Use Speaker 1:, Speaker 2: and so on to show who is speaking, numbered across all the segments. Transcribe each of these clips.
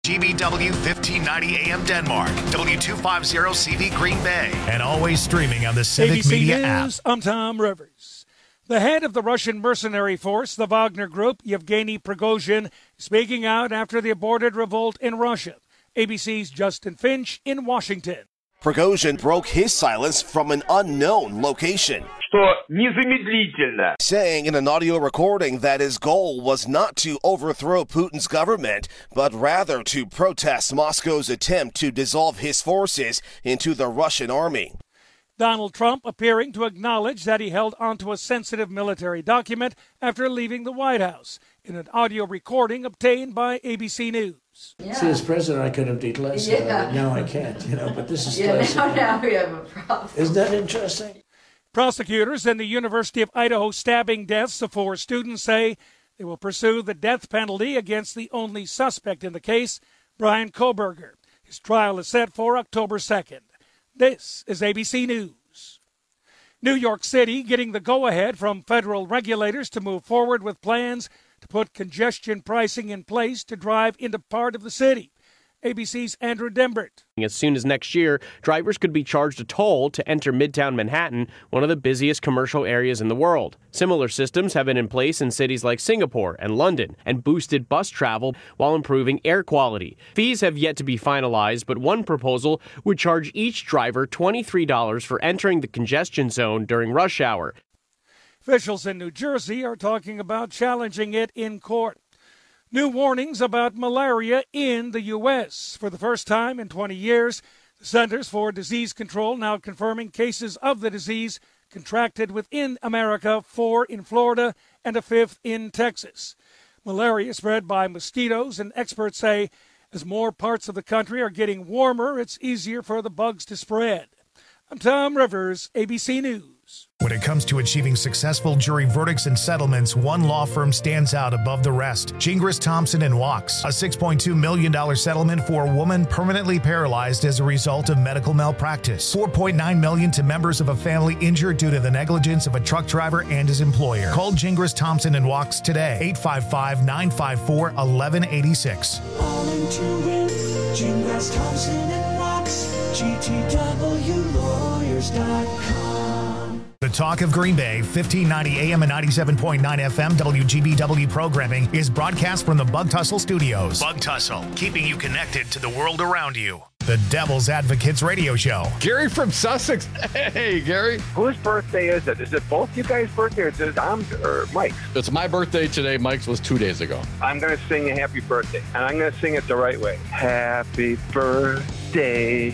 Speaker 1: GBW 1590 AM Denmark, W250CV Green Bay, and always streaming on the Civic
Speaker 2: ABC
Speaker 1: Media
Speaker 2: News,
Speaker 1: app.
Speaker 2: I'm Tom Rivers. The head of the Russian mercenary force, the Wagner Group, Yevgeny Prigozhin, speaking out after the aborted revolt in Russia. ABC's Justin Finch in Washington.
Speaker 3: Prigozhin broke his silence from an unknown location, saying in an audio recording that his goal was not to overthrow Putin's government, but rather to protest Moscow's attempt to dissolve his forces into the Russian army.
Speaker 2: Donald Trump appearing to acknowledge that he held onto a sensitive military document after leaving the White House in an audio recording obtained by ABC News.
Speaker 4: Yeah. See, as president, I could have did less of it. Now I can't, but this is classic.
Speaker 5: Now we have a problem.
Speaker 4: Isn't that interesting?
Speaker 2: Prosecutors in the University of Idaho stabbing deaths of 4 students say they will pursue the death penalty against the only suspect in the case, Brian Koberger. His trial is set for October 2nd. This is ABC News. New York City getting the go-ahead from federal regulators to move forward with plans to put congestion pricing in place to drive into part of the city. ABC's Andrew Dembert.
Speaker 6: As soon as next year, drivers could be charged a toll to enter Midtown Manhattan, one of the busiest commercial areas in the world. Similar systems have been in place in cities like Singapore and London and boosted bus travel while improving air quality. Fees have yet to be finalized, but one proposal would charge each driver $23 for entering the congestion zone during rush hour.
Speaker 2: Officials in New Jersey are talking about challenging it in court. New warnings about malaria in the U.S. For the first time in 20 years, the Centers for Disease Control now confirming cases of the disease contracted within America, 4 in Florida and a 5th in Texas. Malaria spread by mosquitoes, and experts say as more parts of the country are getting warmer, it's easier for the bugs to spread. I'm Tom Rivers, ABC News.
Speaker 1: When it comes to achieving successful jury verdicts and settlements, one law firm stands out above the rest. Gingras, Thompson & Wachs, a $6.2 million settlement for a woman permanently paralyzed as a result of medical malpractice. $4.9 million to members of a family injured due to the negligence of a truck driver and his employer. Call Gingras, Thompson & Wachs today, 855-954-1186.
Speaker 7: All into it, Gingras, Thompson & Wachs, GTWlawyers.com.
Speaker 1: The Talk of Green Bay, 1590 AM and 97.9 FM WGBW programming is broadcast from the Bug Tussle Studios. Bug Tussle, keeping you connected to the world around you. The Devil's Advocates Radio Show.
Speaker 8: Gary from Sussex. Hey, Gary.
Speaker 9: Whose birthday is it? Is it both you guys' birthday or is it Tom's or Mike's?
Speaker 8: It's my birthday today. Mike's was 2 days ago.
Speaker 9: I'm going to sing a happy birthday, and I'm going to sing it the right way. Happy birthday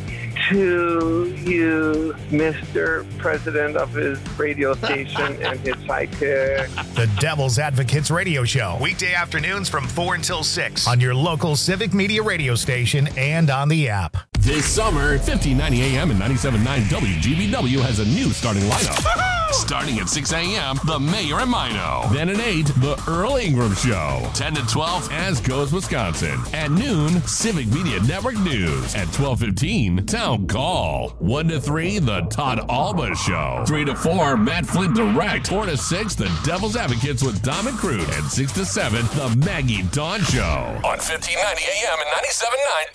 Speaker 9: to you, Mr. President of his radio station and his sidekick.
Speaker 1: The Devil's Advocates Radio Show. Weekday afternoons from 4 until 6 on your local Civic Media radio station and on the app.
Speaker 10: This summer, 1590 AM and 97.9 WGBW has a new starting lineup. Starting at 6 a.m., The Mayor and Mino. Then at 8, The Earl Ingram Show. 10 to 12, As Goes Wisconsin. At noon, Civic Media Network News. At 12:15, Town Call. 1 to 3, The Todd Alba Show. 3 to 4, Matt Flint Direct. 4 to 6, The Devil's Advocates with Dom and Crude. And 6 to 7, The Maggie Dawn Show. On 1590 AM and 97.9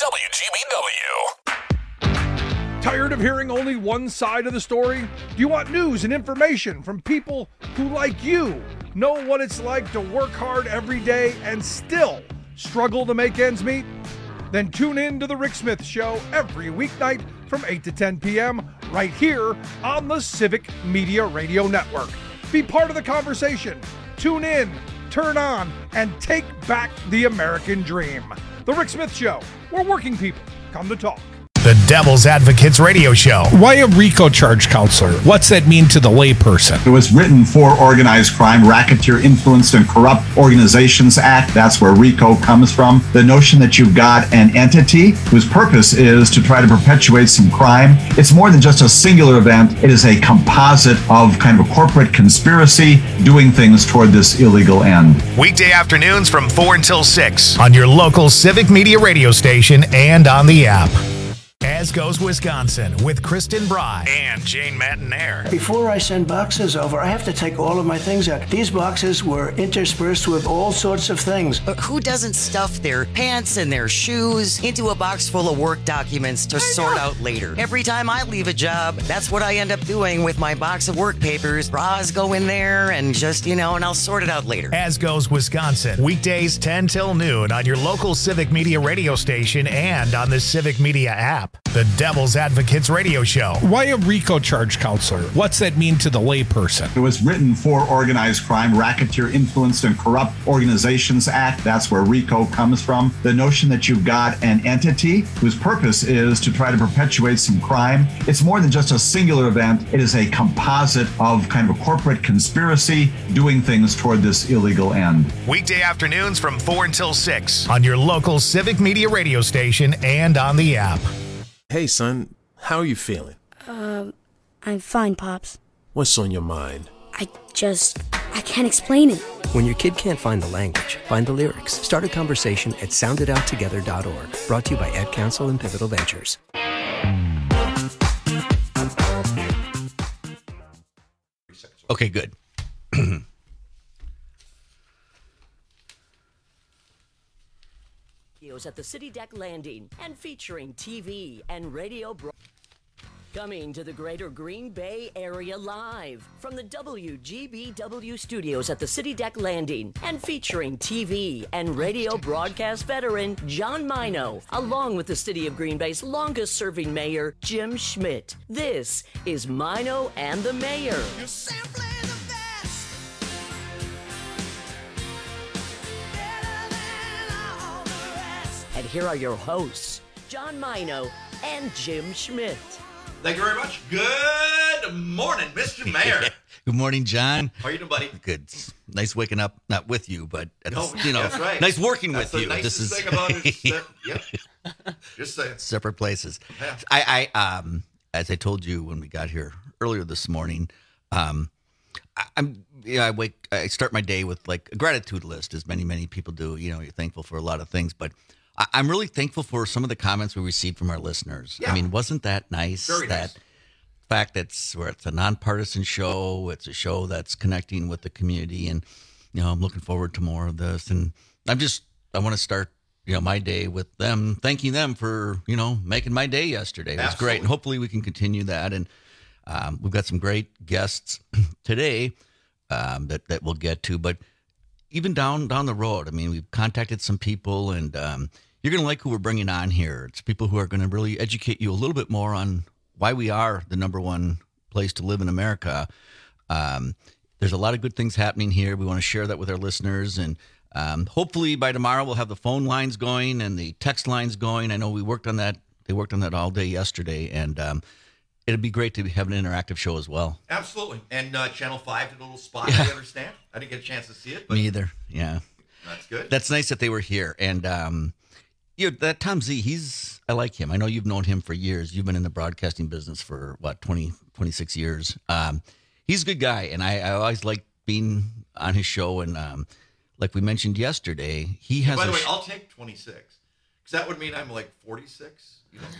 Speaker 10: WGBW.
Speaker 11: Tired of hearing only one side of the story? Do you want news and information from people who, like you, know what it's like to work hard every day and still struggle to make ends meet? Then tune in to The Rick Smith Show every weeknight from 8 to 10 p.m. right here on the Civic Media Radio Network. Be part of the conversation. Tune in, turn on, and take back the American dream. The Rick Smith Show, where working people come to talk.
Speaker 1: The Devil's Advocates Radio Show.
Speaker 12: Why a RICO charge counselor? What's that mean to the layperson?
Speaker 13: It was written for Organized Crime, Racketeer Influenced and Corrupt Organizations Act. That's where RICO comes from. The notion that you've got an entity whose purpose is to try to perpetuate some crime. It's more than just a singular event. It is a composite of kind of a corporate conspiracy doing things toward this illegal end.
Speaker 1: Weekday afternoons from 4 until 6 on your local Civic Media radio station and on the app. And As Goes Wisconsin with Kristen Bry and Jane Matinaire.
Speaker 4: Before I send boxes over, I have to take all of my things out. These boxes were interspersed with all sorts of things.
Speaker 5: But who doesn't stuff their pants and their shoes into a box full of work documents to sort out later? Every time I leave a job, that's what I end up doing with my box of work papers. Bras go in there and just, and I'll sort it out later.
Speaker 1: As Goes Wisconsin, weekdays 10 till noon on your local Civic Media radio station and on the Civic Media app. The Devil's Advocates radio show.
Speaker 12: Why a RICO charge, counselor? What's that mean to the layperson?
Speaker 13: It was written for Organized Crime, Racketeer Influenced and Corrupt Organizations Act. That's where RICO comes from. The notion that you've got an entity whose purpose is to try to perpetuate some crime. It's more than just a singular event. It is a composite of kind of a corporate conspiracy doing things toward this illegal end.
Speaker 1: Weekday afternoons from 4 until 6 on your local Civic Media radio station and on the app.
Speaker 14: Hey, son, how are you feeling?
Speaker 15: I'm fine, Pops.
Speaker 14: What's on your mind?
Speaker 15: I can't explain it.
Speaker 16: When your kid can't find the language, find the lyrics. Start a conversation at sounditouttogether.org. Brought to you by Ad Council and Pivotal Ventures.
Speaker 17: Okay, good.
Speaker 18: At the City Deck Landing and featuring TV and radio coming to the greater Green Bay area live from the WGBW studios at the City Deck Landing and featuring TV and radio broadcast veteran John Mino, along with the City of Green Bay's longest serving mayor, Jim Schmidt. This is Mino and the Mayor. And here are your hosts, John Mino and Jim Schmidt.
Speaker 17: Thank you very much. Good morning, Mr. Mayor.
Speaker 19: Good morning, John.
Speaker 17: How are you doing, buddy?
Speaker 19: Good. Nice waking up, not with you, but
Speaker 17: that's right.
Speaker 19: Nice working with you.
Speaker 17: This is thing about it. Yep. Just saying.
Speaker 19: Separate places.
Speaker 17: Yeah.
Speaker 19: I as I told you when we got here earlier this morning, I start my day with like a gratitude list, as many people do. You're thankful for a lot of things, but I'm really thankful for some of the comments we received from our listeners.
Speaker 17: Yeah.
Speaker 19: I mean, wasn't that nice?
Speaker 17: Very nice.
Speaker 19: Fact it's a nonpartisan show. It's a show that's connecting with the community, and I'm looking forward to more of this. And I want to start my day with them, thanking them for making my day yesterday. It was great, and hopefully we can continue that. And we've got some great guests today that we'll get to, but even down the road, I mean, we've contacted some people, and you're going to like who we're bringing on here. It's people who are going to really educate you a little bit more on why we are the number one place to live in America. There's a lot of good things happening here. We want to share that with our listeners, and hopefully by tomorrow we'll have the phone lines going and the text lines going. I know we worked on that. They worked on that all day yesterday, and it'd be great to have an interactive show as well.
Speaker 17: Absolutely. And Channel 5 did a little spot, I understand. I didn't get a chance to see it. But
Speaker 19: me either, yeah.
Speaker 17: That's good.
Speaker 19: That's nice that they were here. And, that Tom Z, I like him. I know you've known him for years. You've been in the broadcasting business for, 26 years. He's a good guy, and I always like being on his show. And like we mentioned yesterday, he has
Speaker 17: by the way, I'll take 26, because that would mean I'm like 46.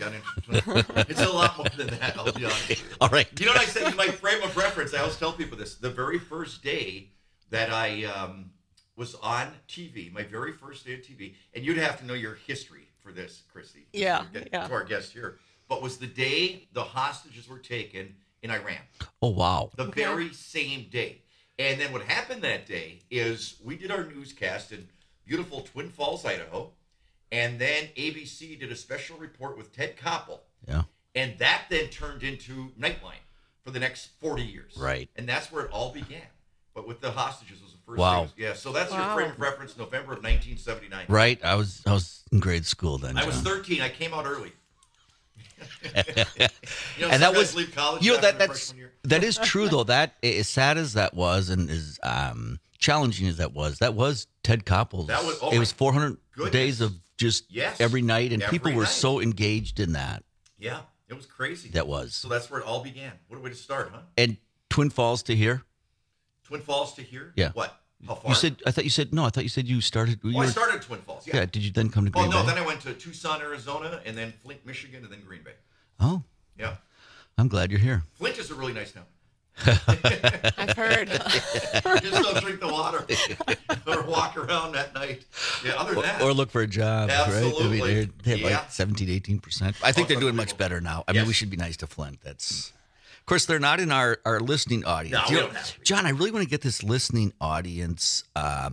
Speaker 17: It's a lot more than that, I'll be honest with you.
Speaker 19: All right.
Speaker 17: You know what I said in my frame of reference? I always tell people this. The very first day that I was on TV, my very first day of TV, and you'd have to know your history for this, Christy.
Speaker 18: Yeah.
Speaker 17: To our guest here. But was the day the hostages were taken in Iran.
Speaker 19: Oh, wow.
Speaker 17: The very same day. And then what happened that day is we did our newscast in beautiful Twin Falls, Idaho. And then ABC did a special report with Ted Koppel.
Speaker 19: Yeah.
Speaker 17: And that then turned into Nightline for the next 40 years.
Speaker 19: Right.
Speaker 17: And that's where it all began. But with the hostages was the first
Speaker 19: Wow.
Speaker 17: thing. Yeah, so that's your frame of reference, November of 1979.
Speaker 19: Right. I was in grade school then.
Speaker 17: I was 13. I came out early.
Speaker 19: And that was
Speaker 17: leave college
Speaker 19: that is true though. That as sad as that was, and as challenging as that was Ted Koppel's. It was 400 days of just every night, and
Speaker 17: every
Speaker 19: people were
Speaker 17: night.
Speaker 19: so engaged in that.
Speaker 17: Yeah, it was crazy.
Speaker 19: That was.
Speaker 17: So that's where it all began. What a way to start, huh?
Speaker 19: And Twin Falls to here.
Speaker 17: Twin Falls to here.
Speaker 19: Yeah.
Speaker 17: What? How far?
Speaker 19: You said. I thought you said no. I thought you said you started.
Speaker 17: I started at Twin Falls. Yeah.
Speaker 19: Did you then come to Green Bay?
Speaker 17: Then I went to Tucson, Arizona, and then Flint, Michigan, and then Green Bay.
Speaker 19: Oh.
Speaker 17: Yeah.
Speaker 19: I'm glad you're here.
Speaker 17: Flint is a really nice town.
Speaker 20: I've heard.
Speaker 17: Just don't drink the water or walk around at night. Yeah, other than that.
Speaker 19: Or look for a job,
Speaker 17: Absolutely.
Speaker 19: right? I mean, they have like 17, 18%. I think they're doing much better now. I mean,
Speaker 17: Yes.
Speaker 19: we should be nice to Flint. Of course, they're not in our listening audience.
Speaker 17: No, we don't have to.
Speaker 19: John, I really want to get this listening audience,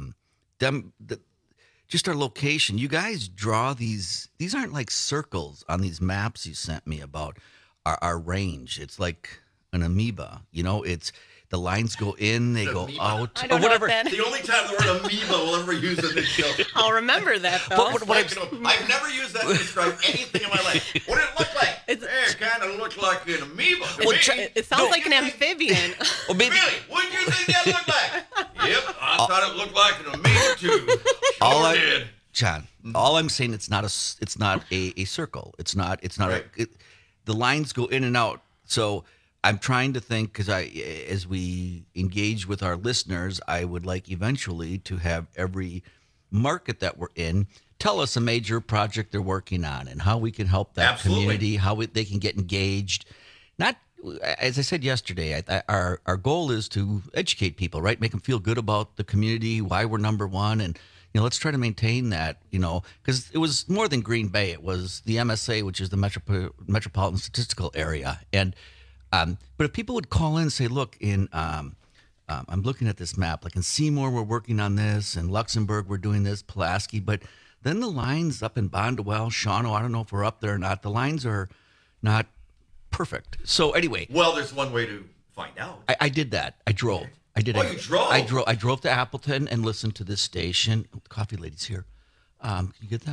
Speaker 19: just our location. You guys draw these aren't like circles on these maps you sent me about our range. It's like an amoeba, it's the lines go in, they go out,
Speaker 20: I don't
Speaker 19: or whatever.
Speaker 20: know what that
Speaker 17: The only time the word amoeba will ever use in this show.
Speaker 20: I'll remember that, though.
Speaker 17: I've never used that to describe anything in my life. What did it look like? It kind of looked like an amoeba to me.
Speaker 20: It sounds like an amphibian.
Speaker 19: Well, maybe,
Speaker 17: Really? What did you think that looked like? Yep, I thought it looked like an amoeba too. Sure did.
Speaker 19: John, all I'm saying, it's not a circle. It's not the lines go in and out. So I'm trying to think, because as we engage with our listeners, I would like eventually to have every market that we're in tell us a major project they're working on and how we can help that community, how they can get engaged. Not, as I said yesterday, our goal is to educate people, right? Make them feel good about the community, why we're number one, and let's try to maintain that, because it was more than Green Bay. It was the MSA, which is the Metropolitan Statistical Area. And but if people would call in and say, look, I'm looking at this map, like in Seymour, we're working on this, and Luxembourg, we're doing this, Pulaski, but then the lines up in Bondwell, Shawano, I don't know if we're up there or not. The lines are not perfect. So anyway.
Speaker 17: Well, there's one way to find out.
Speaker 19: I did that. I drove. I did.
Speaker 17: Oh, you drove?
Speaker 19: I drove to Appleton and listened to this station. Oh, the coffee lady's here. Can you get that?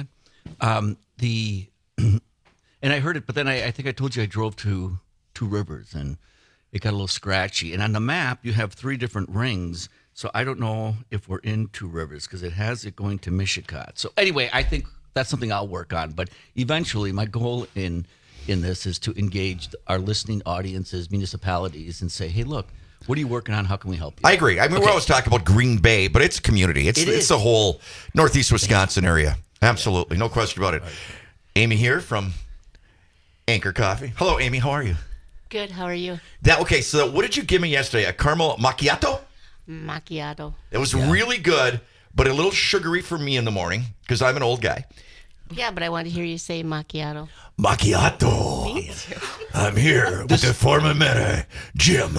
Speaker 19: And I heard it, but then I think I told you I drove to Two Rivers, and it got a little scratchy. And on the map, you have 3 different rings, so I don't know if we're in Two Rivers because it has it going to Mishicot. So anyway, I think that's something I'll work on. But eventually, my goal in this is to engage our listening audiences, municipalities, and say, hey, look, what are you working on? How can we help you?
Speaker 21: I agree. I mean, we're always talking about Green Bay, but it's community. It's the whole Northeast Wisconsin area. Absolutely. No question about it. Right. Amy here from Anchor Coffee. Hello, Amy. How are you?
Speaker 20: Good. How are you?
Speaker 21: Okay, so what did you give me yesterday? A caramel macchiato?
Speaker 20: Macchiato.
Speaker 21: It was really good, but a little sugary for me in the morning because I'm an old guy.
Speaker 20: Yeah, but I want to hear you say macchiato.
Speaker 21: Macchiato.
Speaker 20: Me too.
Speaker 21: I'm here with the former mayor, Jim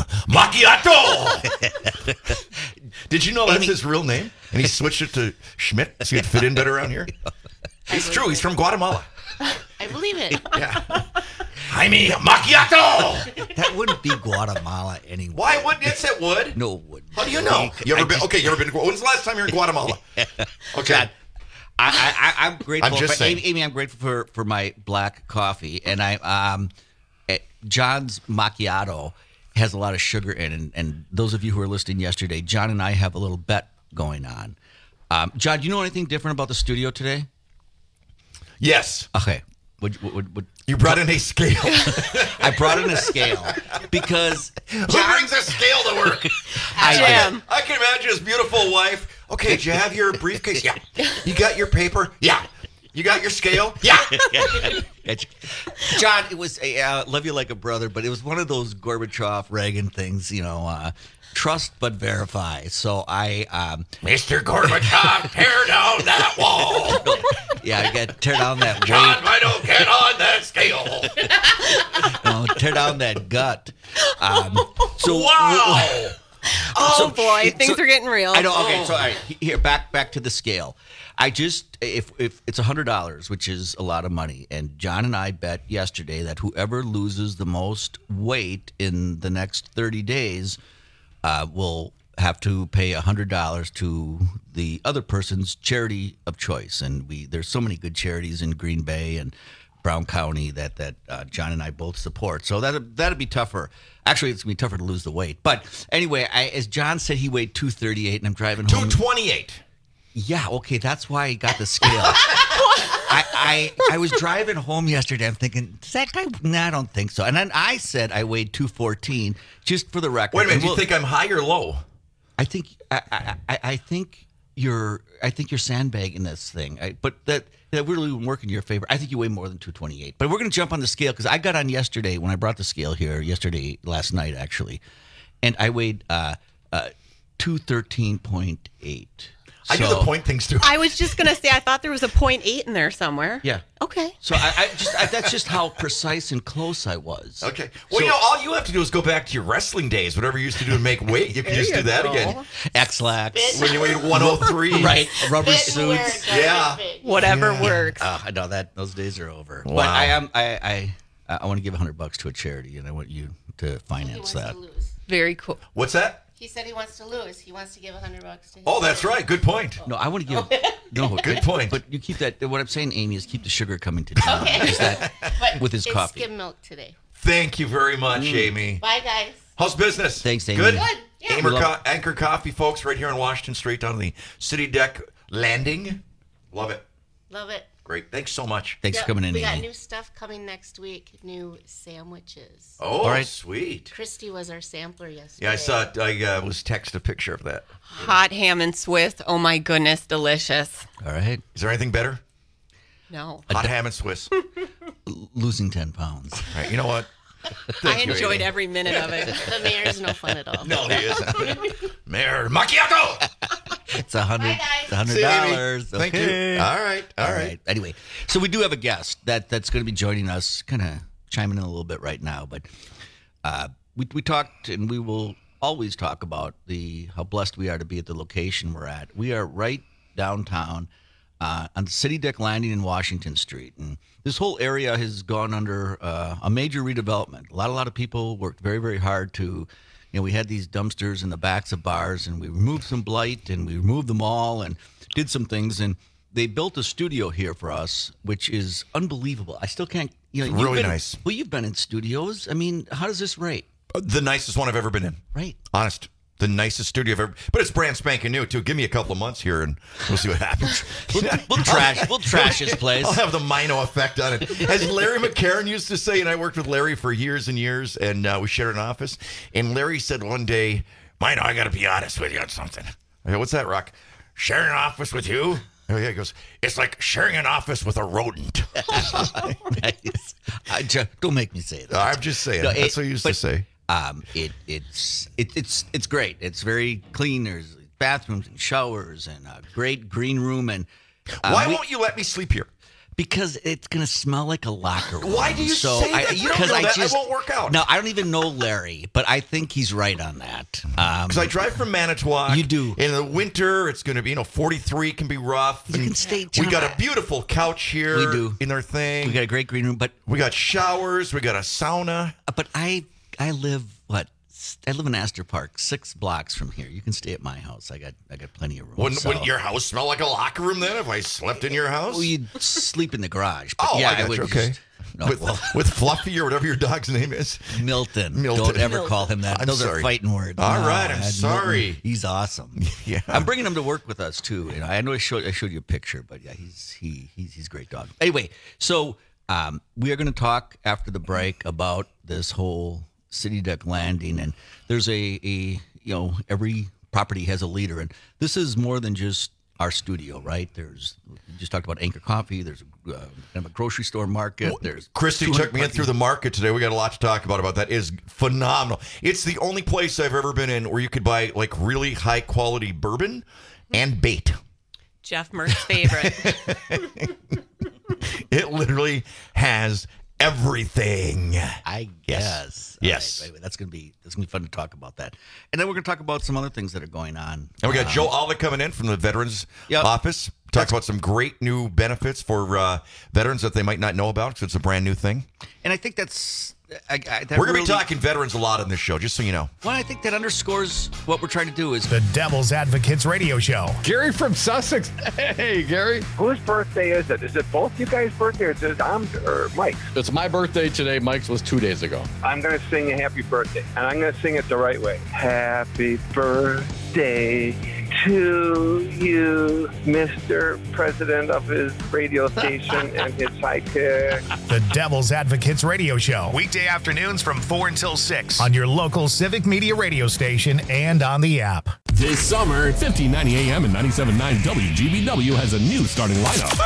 Speaker 21: Macchiato. Did you know that's his real name? And he switched it to Schmidt so he'd fit in better around here? It's true. He's from Guatemala.
Speaker 20: I believe it.
Speaker 21: Yeah. Jaime Macchiato.
Speaker 19: That wouldn't be Guatemala anyway.
Speaker 21: Why wouldn't it? It would.
Speaker 19: No, it wouldn't.
Speaker 21: How do you know? You ever been? Okay, you ever been? When's the last time you were in Guatemala? Okay.
Speaker 19: God, I'm grateful.
Speaker 21: I'm just saying.
Speaker 19: Amy, I'm grateful for my black coffee, and John's macchiato has a lot of sugar in it. And those of you who were listening yesterday, John and I have a little bet going on. John, do you know anything different about the studio today?
Speaker 21: Yes.
Speaker 19: Okay.
Speaker 21: You brought in a scale.
Speaker 19: I brought in a scale because
Speaker 21: who brings a scale to work?
Speaker 20: Jim.
Speaker 21: I can imagine his beautiful wife. Okay, did you have your briefcase? Yeah. You got your paper? Yeah. You got your scale? Yeah.
Speaker 19: John, it was love you like a brother, but it was one of those Gorbachev Reagan things, trust but verify. So I,
Speaker 21: Mr. Gorbachev, tear down that wall.
Speaker 19: Yeah, I got to tear down that
Speaker 21: John,
Speaker 19: weight.
Speaker 21: I don't get on that scale.
Speaker 19: No, tear down that gut.
Speaker 21: Wow.
Speaker 20: Boy, things are getting real.
Speaker 19: I know. Okay, so all right, here back to the scale. I just if it's $100, which is a lot of money, and John and I bet yesterday that whoever loses the most weight in the next 30 days will have to pay $100 to the other person's charity of choice. And there's so many good charities in Green Bay and Brown County that John and I both support. So that'd be tougher. Actually, it's going to be tougher to lose the weight. But anyway, as John said, he weighed 238, and I'm driving home.
Speaker 21: 228.
Speaker 19: Yeah, okay, that's why I got the scale. I was driving home yesterday. I'm thinking, does that guy? No, I don't think so. And then I said I weighed 214, just for the record.
Speaker 21: Wait a minute, do you think I'm high or low?
Speaker 19: I think you're sandbagging this thing. But
Speaker 3: that really wouldn't work in your favor. I think you weigh more than 228. But we're going to jump on the scale because I got on yesterday when I brought the scale here last night actually, and I weighed 213.8.
Speaker 21: I do the point things too.
Speaker 20: I was just going to say, I thought there was a 0.8 in there somewhere.
Speaker 3: Yeah.
Speaker 20: Okay.
Speaker 3: So that's just how precise and close I was.
Speaker 21: Okay. Well, all you have to do is go back to your wrestling days, whatever you used to do to make weight. You can just do that again.
Speaker 3: X-Lax.
Speaker 21: When you weighed 103.
Speaker 3: Right. Rubber suits.
Speaker 21: Yeah.
Speaker 20: Whatever works.
Speaker 3: I know that those days are over.
Speaker 21: Wow.
Speaker 3: But I want to give $100 to a charity, and I want you to finance that.
Speaker 20: Very cool.
Speaker 21: What's that?
Speaker 20: He said he wants to lose. He wants to give $100 to him.
Speaker 21: Oh, that's right. Good point.
Speaker 3: No, I want to give. No,
Speaker 21: good point.
Speaker 3: But you keep that. What I'm saying, Amy, is keep the sugar coming to town.
Speaker 20: Okay.
Speaker 3: With his coffee.
Speaker 20: Skim milk today.
Speaker 21: Thank you very much, Amy.
Speaker 20: Bye, guys.
Speaker 21: How's business?
Speaker 3: Thanks, Amy.
Speaker 21: Good.
Speaker 20: Yeah.
Speaker 21: Anchor Coffee, folks, right here in Washington, straight down the City Deck landing. Love it.
Speaker 20: Love it.
Speaker 21: Great. Thanks so much.
Speaker 3: Thanks for coming in,
Speaker 20: We got
Speaker 3: Amy.
Speaker 20: new stuff coming next week. New sandwiches.
Speaker 21: Oh, all right. Sweet.
Speaker 20: Christy was our sampler yesterday.
Speaker 21: Yeah, I saw it. I was texted a picture of that.
Speaker 20: Hot ham and Swiss. Oh, my goodness. Delicious.
Speaker 3: All right.
Speaker 21: Is there anything better?
Speaker 20: No.
Speaker 21: Hot ham and Swiss.
Speaker 3: Losing 10 pounds.
Speaker 21: All right. You know what?
Speaker 20: I enjoyed every minute of it. The mayor's no fun at all.
Speaker 21: No, he isn't. Mayor Macchiato.
Speaker 3: It's $100. It's $100.
Speaker 21: Thank you. All right.
Speaker 3: Anyway, so we do have a guest that's going to be joining us, kind of chiming in a little bit right now. But we talked, and we will always talk about how blessed we are to be at the location we're at. We are right downtown on the City Deck Landing in Washington Street, and this whole area has gone under a major redevelopment. A lot of people worked very, very hard to. We had these dumpsters in the backs of bars, and we removed some blight, and we removed them all, and did some things, and they built a studio here for us, which is unbelievable. I still can't.
Speaker 21: Really nice.
Speaker 3: Well, you've been in studios. I mean, how does this rate?
Speaker 21: The nicest one I've ever been in.
Speaker 3: Right.
Speaker 21: Honest. The nicest studio I've ever. But it's brand spanking new too. Give me a couple of months here, and we'll see what happens.
Speaker 3: We'll trash his place.
Speaker 21: I'll have the Mino effect on it. As Larry McCarron used to say, and I worked with Larry for years and years, and we shared an office. And Larry said one day, "Mino, I got to be honest with you on something." I go, "What's that, Rock?" "Sharing an office with you?" Oh yeah, he goes, "It's like sharing an office with a rodent."
Speaker 3: Nice. Don't make me say that.
Speaker 21: I'm just saying.
Speaker 3: No,
Speaker 21: that's what he used to say.
Speaker 3: It's great. It's very clean. There's bathrooms and showers and a great green room. And
Speaker 21: why won't you let me sleep here?
Speaker 3: Because it's gonna smell like a locker room.
Speaker 21: Why do you say that? You don't know that won't work out.
Speaker 3: No, I don't even know Larry, but I think he's right on that.
Speaker 21: Because I drive from Manitowoc.
Speaker 3: You do.
Speaker 21: In the winter, it's going to be 43 can be rough.
Speaker 3: You can stay.
Speaker 21: We got a beautiful couch here.
Speaker 3: We do.
Speaker 21: In our thing.
Speaker 3: We got a great green room, but
Speaker 21: we got showers. We got a sauna.
Speaker 3: But I live in Astor Park, 6 blocks from here. You can stay at my house. I got plenty of room.
Speaker 21: Wouldn't your house smell like a locker room then if I slept in your house?
Speaker 3: Well, you'd sleep in the garage. But
Speaker 21: oh,
Speaker 3: yeah,
Speaker 21: I would. Okay. With Fluffy or whatever your dog's name is.
Speaker 3: Milton. Don't ever call him that. Those are fighting words.
Speaker 21: All right, I'm sorry.
Speaker 3: Milton, he's awesome.
Speaker 21: Yeah.
Speaker 3: I'm bringing him to work with us too. I know I showed you a picture, but yeah, he's a great dog. Anyway, so we are going to talk after the break about this whole City Deck Landing, and there's a every property has a leader, and this is more than just our studio, right? We just talked about Anchor Coffee. There's kind of a grocery store market. There's
Speaker 21: Christy took me in through the market today. We got a lot to talk about that. It is phenomenal. It's the only place I've ever been in where you could buy like really high quality bourbon and bait.
Speaker 20: Jeff Merck's favorite.
Speaker 21: It literally has everything.
Speaker 3: I guess.
Speaker 21: Yes.
Speaker 3: Right. That's gonna be fun to talk about that, and then we're gonna talk about some other things that are going on.
Speaker 21: And we got Joe Alla coming in from the Veterans Office. Talk about some great new benefits for veterans that they might not know about because it's a brand new thing.
Speaker 3: And I think that's.
Speaker 21: We're going to be talking veterans a lot on this show, just so you know.
Speaker 3: Well, I think that underscores what we're trying to do is
Speaker 1: the Devil's Advocates radio show.
Speaker 8: Gary from Sussex. Hey, Gary.
Speaker 9: Whose birthday is it? Is it both you guys' birthday or is it Dom's or Mike's?
Speaker 8: It's my birthday today. Mike's was 2 days ago.
Speaker 9: I'm going to sing a happy birthday, and I'm going to sing it the right way. Happy birthday to you, Mr. President of his radio station and his sidekick.
Speaker 1: The Devil's Advocates radio show. Weekday afternoons from 4 until 6 on your local Civic Media radio station and on the app.
Speaker 10: This summer, 1590 AM and 97.9 WGBW has a new starting lineup.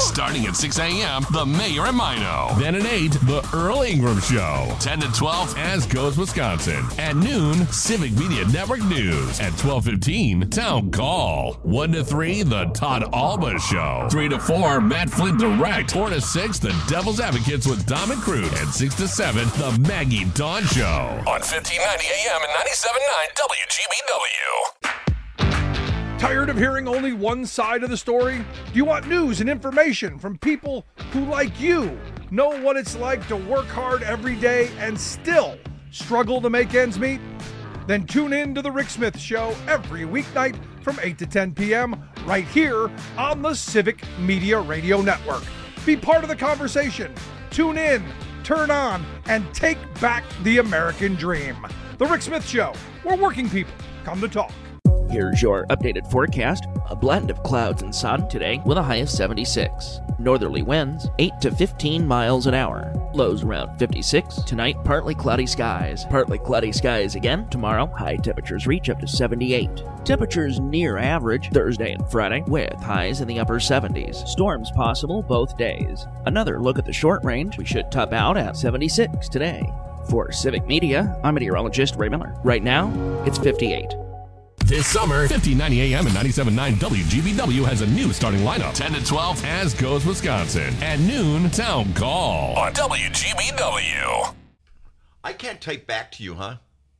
Speaker 10: Starting at 6 a.m., The Mayor and Mino. Then at 8, The Earl Ingram Show. 10 to 12, As Goes Wisconsin. At noon, Civic Media Network News. At 12:15, Town Call. 1 to 3, The Todd Alba Show. 3 to 4, Matt Flint Direct. 4 to 6, The Devil's Advocates with Dom and Cruz. And 6 to 7, The Maggie Dawn Show. On 1590 AM and 97.9 WGBW.
Speaker 11: Tired of hearing only one side of the story? Do you want news and information from people who, like you, know what it's like to work hard every day and still struggle to make ends meet? Then tune in to The Rick Smith Show every weeknight from 8 to 10 p.m. right here on the Civic Media Radio Network. Be part of the conversation. Tune in, turn on, and take back the American dream. The Rick Smith Show, where working people come to talk.
Speaker 6: Here's your updated forecast. A blend of clouds and sun today with a high of 76. Northerly winds 8 to 15 miles an hour. Lows around 56. Tonight, partly cloudy skies. Partly cloudy skies again tomorrow. High temperatures reach up to 78. Temperatures near average Thursday and Friday with highs in the upper 70s. Storms possible both days. Another look at the short range. We should top out at 76 today. For Civic Media, I'm meteorologist Ray Miller. Right now, it's 58.
Speaker 10: This summer, 1590 AM and 97.9 WGBW has a new starting lineup. 10 to 12, As Goes Wisconsin. At noon, Town Call. On WGBW.
Speaker 21: I can't type back to you, huh?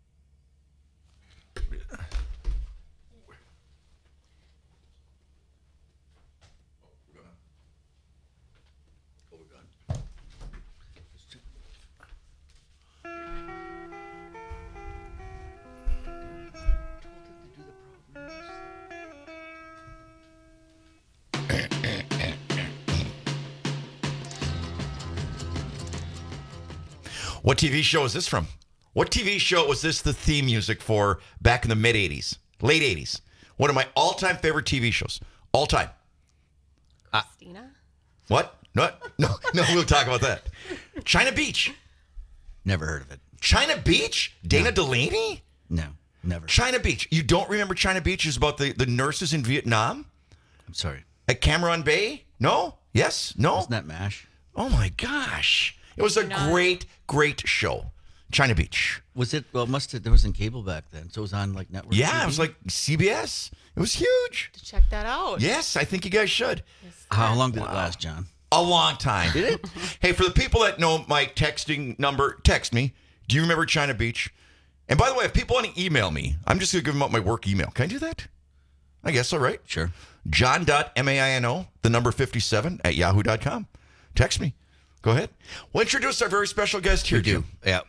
Speaker 21: What TV show is this from? What TV show was this the theme music for back in the mid-'80s, late 80s? One of my all-time favorite TV shows. All time.
Speaker 20: Christina?
Speaker 21: What? No, we'll talk about that. China Beach.
Speaker 19: Never heard of it.
Speaker 21: China Beach? Dana Delaney?
Speaker 19: No, never.
Speaker 21: China Beach. You don't remember China Beach? It's about the nurses in Vietnam?
Speaker 19: I'm sorry.
Speaker 21: At Cameron Bay? No? Yes? No?
Speaker 19: Wasn't that MASH?
Speaker 21: Oh, my gosh. It was a great show. China Beach.
Speaker 19: Was it? Well, there wasn't cable back then, so it was on like network.
Speaker 21: Yeah,
Speaker 19: TV?
Speaker 21: It was like CBS. It was huge.
Speaker 20: To check that out.
Speaker 21: Yes, I think you guys should.
Speaker 19: How long did it last, John?
Speaker 21: A long time. Did it? Hey, for the people that know my texting number, text me. Do you remember China Beach? And by the way, if people want to email me, I'm just going to give them up my work email. Can I do that? I guess, all right.
Speaker 19: Sure.
Speaker 21: John.maino, the number 57 at yahoo.com. Text me. Go ahead. We'll introduce our very special guest here, Jim.
Speaker 19: Yeah.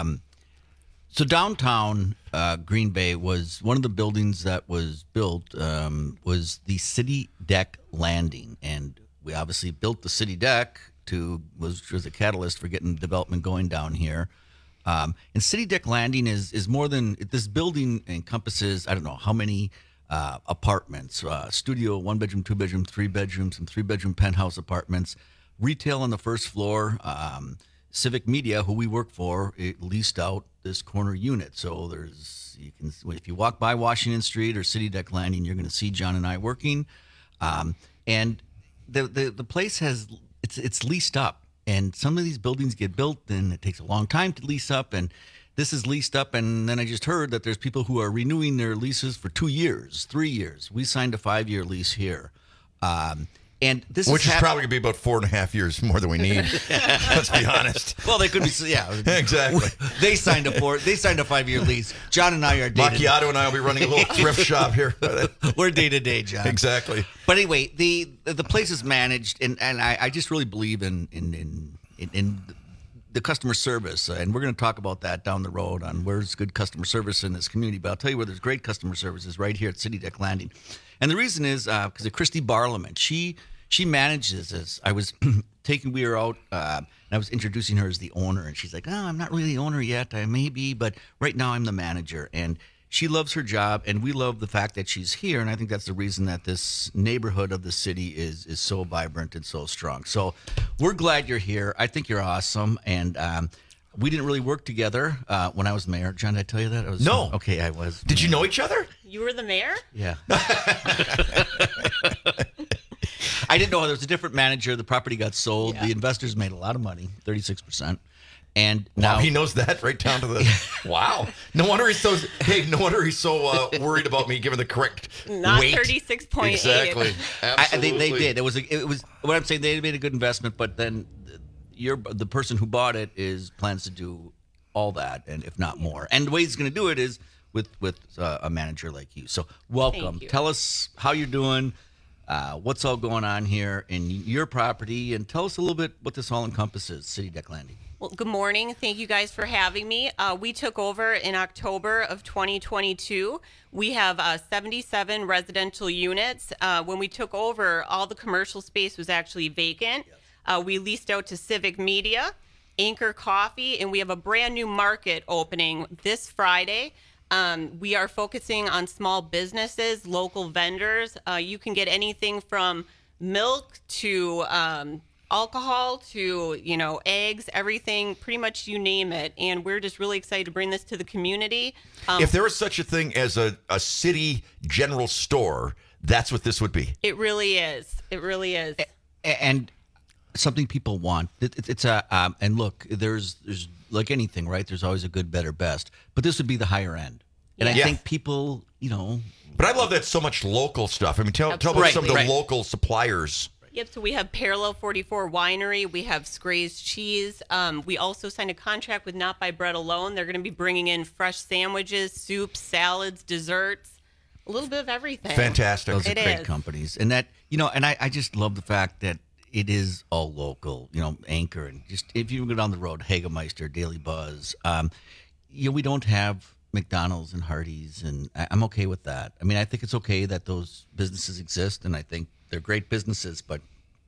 Speaker 19: So downtown Green Bay was one of the buildings that was built was the City Deck Landing, and we obviously built the City Deck was a catalyst for getting development going down here. And City Deck Landing is more than this building encompasses. I don't know how many apartments, studio, 1-bedroom, 2-bedroom, 3-bedroom, some 3-bedroom penthouse apartments. Retail on the first floor. Civic Media, who we work for, it leased out this corner unit. So if you walk by Washington Street or City Deck Landing, you're going to see John and I working. And the place it's leased up. And some of these buildings get built, and it takes a long time to lease up. And this is leased up, and then I just heard that there's people who are renewing their leases for 2 years, 3 years. We signed a 5-year lease here. And this
Speaker 21: Which is probably going to be about 4.5 years more than we need. Let's be honest.
Speaker 19: Well, they could be, yeah.
Speaker 21: Exactly.
Speaker 19: They signed a 5-year lease. John and I are day to day.
Speaker 21: Macchiato and I will be running a little thrift shop here.
Speaker 19: We're day to day, John.
Speaker 21: Exactly.
Speaker 19: But anyway, the place is managed, and I just really believe in the customer service, and we're going to talk about that down the road on where's good customer service in this community. But I'll tell you where there's great customer service is right here at City Deck Landing. And the reason is because of Christy Barlaman. She manages this. I was we were out, and I was introducing her as the owner, and she's like, "Oh, I'm not really the owner yet. I may be, but right now I'm the manager." And she loves her job, and we love the fact that she's here, and I think that's the reason that this neighborhood of the city is so vibrant and so strong. So we're glad you're here. I think you're awesome, and we didn't really work together when I was mayor. John, did I tell you that?
Speaker 21: No.
Speaker 19: Okay, I was.
Speaker 21: Did you know each other?
Speaker 20: You were the mayor?
Speaker 19: Yeah.
Speaker 3: I didn't know there was a different manager. The property got sold. The investors made a lot of money, 36%. And now
Speaker 21: he knows that right down to the wow. No wonder he's so worried about me giving the correct
Speaker 20: Not
Speaker 21: weight.
Speaker 20: 36.8.
Speaker 21: Exactly. Absolutely.
Speaker 3: They did. It was what I'm saying. They made a good investment, but then the person who bought it plans to do all that, and if not more. And the way he's going to do it is with a manager like you. So welcome.
Speaker 20: You.
Speaker 3: Tell us how you're doing. What's all going on here in your property, and tell us a little bit what this all encompasses, City Deck Landing.
Speaker 20: Well, good morning. Thank you guys for having me. We took over in October of 2022. We have 77 residential units. When we took over, all the commercial space was actually vacant. We leased out to Civic Media, Anchor Coffee, and we have a brand new market opening this Friday. We are focusing on small businesses, local vendors. You can get anything from milk to alcohol to, eggs, everything, pretty much you name it. And we're just really excited to bring this to the community.
Speaker 21: If there was such a thing as a city general store, that's what this would be.
Speaker 20: It really is. It really is.
Speaker 3: And something people want. It's and look, there's like anything, right? There's always a good, better, best. But this would be the higher end. And I think people,
Speaker 21: But I love that so much local stuff. I mean, tell us some of the local suppliers.
Speaker 20: Yep, so we have Parallel 44 Winery. We have Scray's Cheese. We also signed a contract with Not By Bread Alone. They're going to be bringing in fresh sandwiches, soups, salads, desserts, a little bit of everything.
Speaker 21: Fantastic.
Speaker 3: Those are great companies. And that, and I just love the fact that it is all local, Anchor. And just if you go down the road, Hagemeister, Daily Buzz. We don't have McDonald's and Hardee's, and I'm okay with that. I mean, I think it's okay that those businesses exist, and I think they're great businesses, but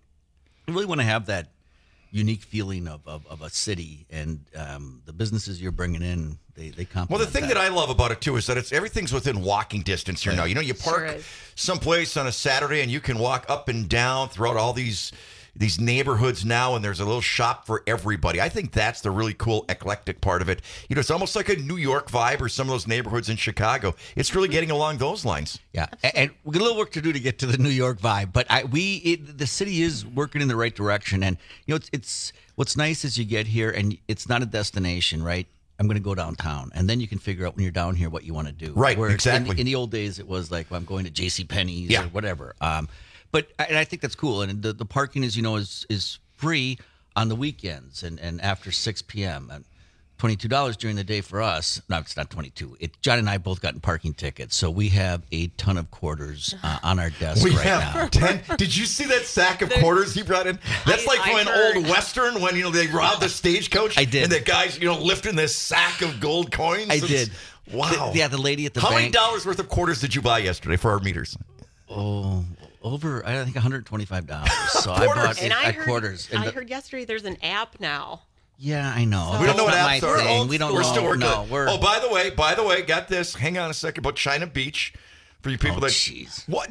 Speaker 3: I really want to have that unique feeling of a city, and the businesses you're bringing in, they complement.
Speaker 21: Well, the thing that I love about it too is that everything's within walking distance here now. You park someplace on a Saturday, and you can walk up and down throughout all these neighborhoods now, and there's a little shop for everybody. I think that's the really cool, eclectic part of it. It's almost like a New York vibe or some of those neighborhoods in Chicago. It's really getting along those lines.
Speaker 3: Yeah, and we got a little work to do to get to the New York vibe, but the city is working in the right direction. And it's what's nice is you get here, and it's not a destination, right? I'm going to go downtown, and then you can figure out when you're down here what you want to do.
Speaker 21: Right, exactly.
Speaker 3: In the old days, it was like, well, I'm going to JCPenney's or whatever. But I think that's cool, and the parking is free on the weekends and after 6 p.m. And $22 during the day for us. No, it's not 22. John and I both gotten parking tickets, so we have a ton of quarters on our desk right now.
Speaker 21: 10. Did you see that sack of quarters he brought in? That's like from an old Western when they robbed the stagecoach.
Speaker 3: I did.
Speaker 21: And the guys lifting this sack of gold coins.
Speaker 3: I did.
Speaker 21: Wow.
Speaker 3: The lady at the bank.
Speaker 21: How many dollars worth of quarters did you buy yesterday for our meters?
Speaker 3: Oh. Over, I think, $125. So I bought quarters.
Speaker 20: I heard yesterday there's an app now.
Speaker 3: Yeah, I know.
Speaker 21: So we don't know what apps are.
Speaker 3: We don't know.
Speaker 21: We're still working.
Speaker 3: No,
Speaker 21: Oh, by the way, got this. Hang on a second about China Beach for you people that.
Speaker 3: Jeez.
Speaker 21: What?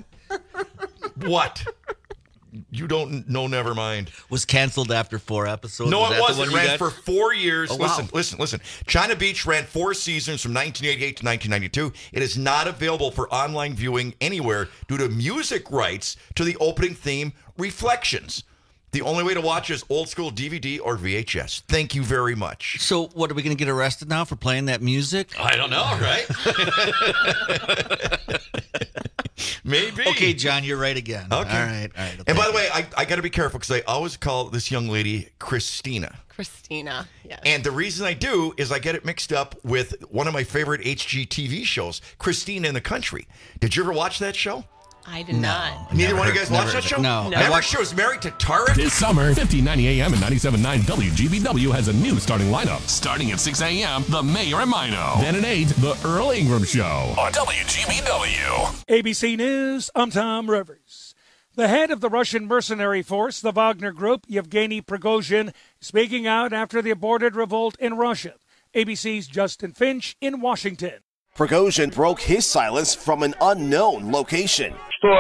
Speaker 21: What? You don't know, never mind.
Speaker 3: Was canceled after 4 episodes.
Speaker 21: No, it wasn't. It ran for 4 years.
Speaker 3: Oh, wow.
Speaker 21: Listen. China Beach ran 4 seasons from 1988 to 1992. It is not available for online viewing anywhere due to music rights to the opening theme, Reflections. The only way to watch is old school DVD or VHS. Thank you very much.
Speaker 3: So, what, are we going to get arrested now for playing that music?
Speaker 21: I don't know, right? Maybe.
Speaker 3: Okay, John, you're right again.
Speaker 21: Okay.
Speaker 3: All right.
Speaker 21: And by the way, I got to be careful because I always call this young lady Christina.
Speaker 20: Christina, yes.
Speaker 21: And the reason I do is I get it mixed up with one of my favorite HGTV shows, Christina in the Country. Did you ever watch that show?
Speaker 20: I did not.
Speaker 21: Neither one of you guys watch that show?
Speaker 3: No.
Speaker 21: Remember she was married to Tarek?
Speaker 10: This summer, 1590 AM and 97.9 WGBW has a new starting lineup. Starting at 6 a.m., The Mayor and Mino. Then at 8, The Earl Ingram Show on WGBW.
Speaker 11: ABC News, I'm Tom Rivers. The head of the Russian mercenary force, the Wagner Group, Yevgeny Prigozhin, speaking out after the aborted revolt in Russia. ABC's Justin Finch in Washington.
Speaker 2: Prigozhin broke his silence from an unknown location,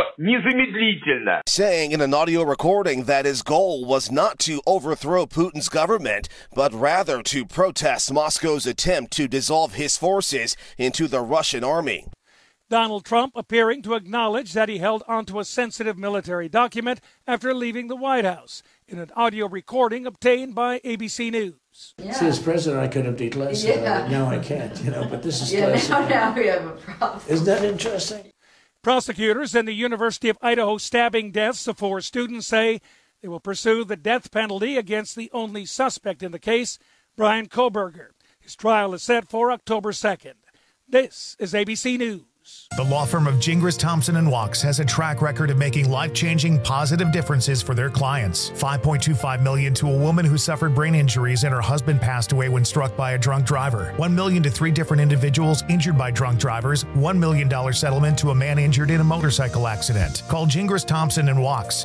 Speaker 2: saying in an audio recording that his goal was not to overthrow Putin's government, but rather to protest Moscow's attempt to dissolve his forces into the Russian army.
Speaker 11: Donald Trump appearing to acknowledge that he held onto a sensitive military document after leaving the White House in an audio recording obtained by ABC News.
Speaker 4: Yeah. See, as president, I could have declassified it. Now I can't, but this is classified.
Speaker 7: Now we have a problem.
Speaker 4: Isn't that interesting?
Speaker 11: Prosecutors in the University of Idaho stabbing deaths of 4 students say they will pursue the death penalty against the only suspect in the case, Brian Koberger. His trial is set for October 2nd. This is ABC News.
Speaker 1: The law firm of Gingras, Thompson & Walks has a track record of making life-changing positive differences for their clients. $5.25 million to a woman who suffered brain injuries and her husband passed away when struck by a drunk driver. $1 million to 3 different individuals injured by drunk drivers. $1 million settlement to a man injured in a motorcycle accident. Call Gingras, Thompson & Walks,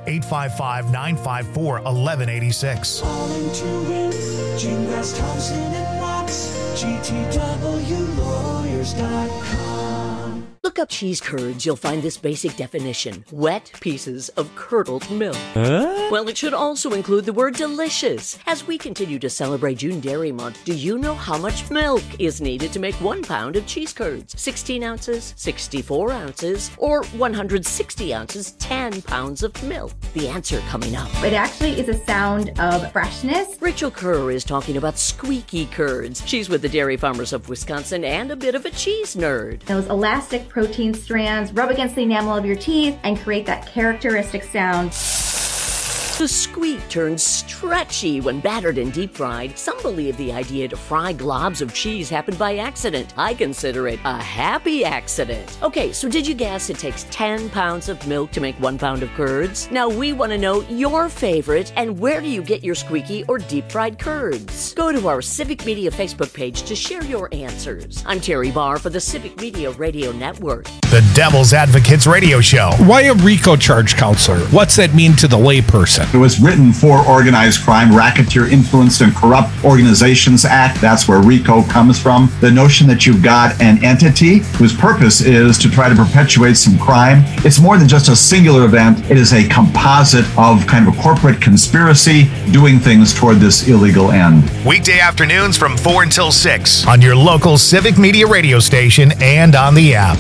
Speaker 1: 855-954-1186.
Speaker 22: Calling to win, Gingras, Thompson & Walks, GTWlawyers.com.
Speaker 18: Look up cheese curds, you'll find this basic definition: wet pieces of curdled milk. Well, it should also include the word delicious. As we continue to celebrate June Dairy Month, do you know how much milk is needed to make 1 pound of cheese curds? 16 ounces, 64 ounces, or 160 ounces, 10 pounds of milk? The answer coming up.
Speaker 23: It actually is a sound of freshness.
Speaker 18: Rachel Kerr is talking about squeaky curds. She's with the Dairy Farmers of Wisconsin and a bit of a cheese nerd.
Speaker 23: Those elastic protein strands rub against the enamel of your teeth and create that characteristic sound.
Speaker 18: The squeak turns stretchy when battered and deep fried. Some believe the idea to fry globs of cheese happened by accident. I consider it a happy accident. Okay, so did you guess it takes 10 pounds of milk to make 1 pound of curds? Now we want to know your favorite and where do you get your squeaky or deep fried curds? Go to our Civic Media Facebook page to share your answers. I'm Terry Barr for the Civic Media Radio Network.
Speaker 1: The Devil's Advocates Radio Show.
Speaker 12: Why a RICO charge, counselor? What's that mean to the layperson?
Speaker 13: It was written for Organized Crime, Racketeer, Influenced, and Corrupt Organizations Act. That's where RICO comes from. The notion that you've got an entity whose purpose is to try to perpetuate some crime. It's more than just a singular event. It is a composite of kind of a corporate conspiracy doing things toward this illegal end.
Speaker 1: Weekday afternoons from 4 until 6 on your local Civic Media radio station and on the app.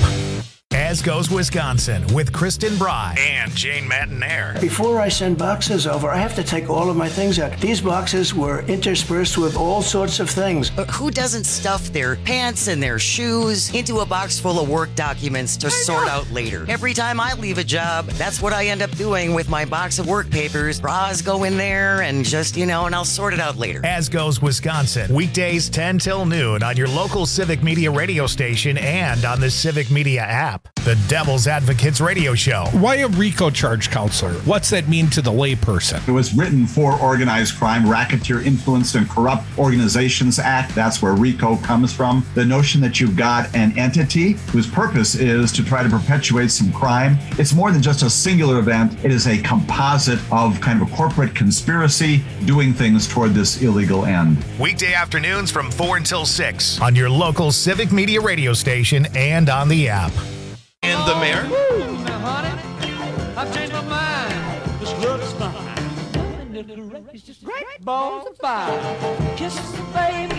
Speaker 1: As Goes Wisconsin with Kristen Bry and Jane Matinaire.
Speaker 4: Before I send boxes over, I have to take all of my things out. These boxes were interspersed with all sorts of things.
Speaker 5: Who doesn't stuff their pants and their shoes into a box full of work documents to sort out later? Every time I leave a job, that's what I end up doing with my box of work papers. Bras go in there and just, and I'll sort it out later.
Speaker 1: As Goes Wisconsin, weekdays 10 till noon on your local Civic Media radio station and on the Civic Media app. The Devil's Advocates Radio Show.
Speaker 12: Why a RICO charge, counselor? What's that mean to the layperson?
Speaker 13: It was written for Organized Crime, Racketeer, Influenced, and Corrupt Organizations Act. That's where RICO comes from. The notion that you've got an entity whose purpose is to try to perpetuate some crime. It's more than just a singular event. It is a composite of kind of a corporate conspiracy doing things toward this illegal end.
Speaker 1: Weekday afternoons from 4 until 6 on your local Civic Media radio station and on the app.
Speaker 21: And the mayor?
Speaker 22: Now, honey, I've changed my mind. This love is fine. It's just great balls of fire. Kisses, baby.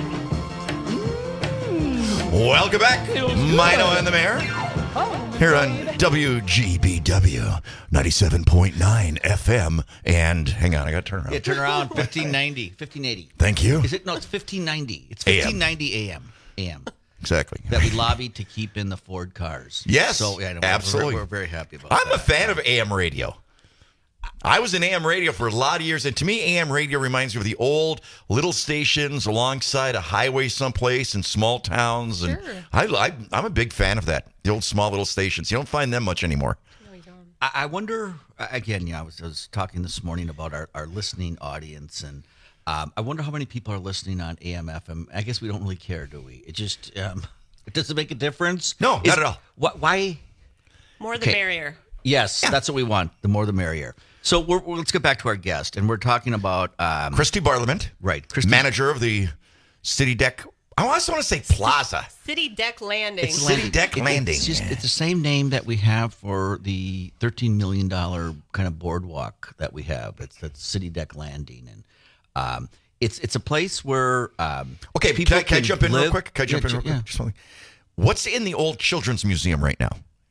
Speaker 21: Welcome back. Mino and the mayor here on WGBW 97.9 FM. And hang on, I got to turn around.
Speaker 3: Yeah, turn around. 1580.
Speaker 21: Thank you.
Speaker 3: Is it? No, it's 1590. It's 1590 AM.
Speaker 21: Exactly.
Speaker 3: That we lobbied to keep in the Ford cars.
Speaker 21: Yes,
Speaker 3: so,
Speaker 21: absolutely.
Speaker 3: We're very happy about
Speaker 21: I'm
Speaker 3: that.
Speaker 21: a fan of AM radio. I was in AM radio for a lot of years, and to me, AM radio reminds me of the old little stations alongside a highway someplace in small towns. And
Speaker 20: Sure.
Speaker 21: I'm a big fan of that, the old small little stations. You don't find them much anymore.
Speaker 3: I wonder, again, I was talking this morning about our listening audience, and I wonder how many people are listening on AM, FM. I guess we don't really care, do we? It just, it doesn't make a difference.
Speaker 21: No, not at all.
Speaker 3: Why?
Speaker 20: More the merrier.
Speaker 3: Yes, that's what we want. The more the merrier. So let's get back to our guest, and we're talking about
Speaker 21: Christy Barlament,
Speaker 3: right? Christy,
Speaker 21: manager of the City Deck. I also want to say Plaza.
Speaker 20: City Deck Landing.
Speaker 21: City Deck Landing.
Speaker 3: It's the same name that we have for the $13 million kind of boardwalk that we have. It's City Deck Landing, and it's a place where
Speaker 21: okay.
Speaker 3: People
Speaker 21: can I jump in
Speaker 3: live.
Speaker 21: real quick? Can I jump in real quick?
Speaker 3: Yeah.
Speaker 21: Just something. What's in the old Children's Museum right now?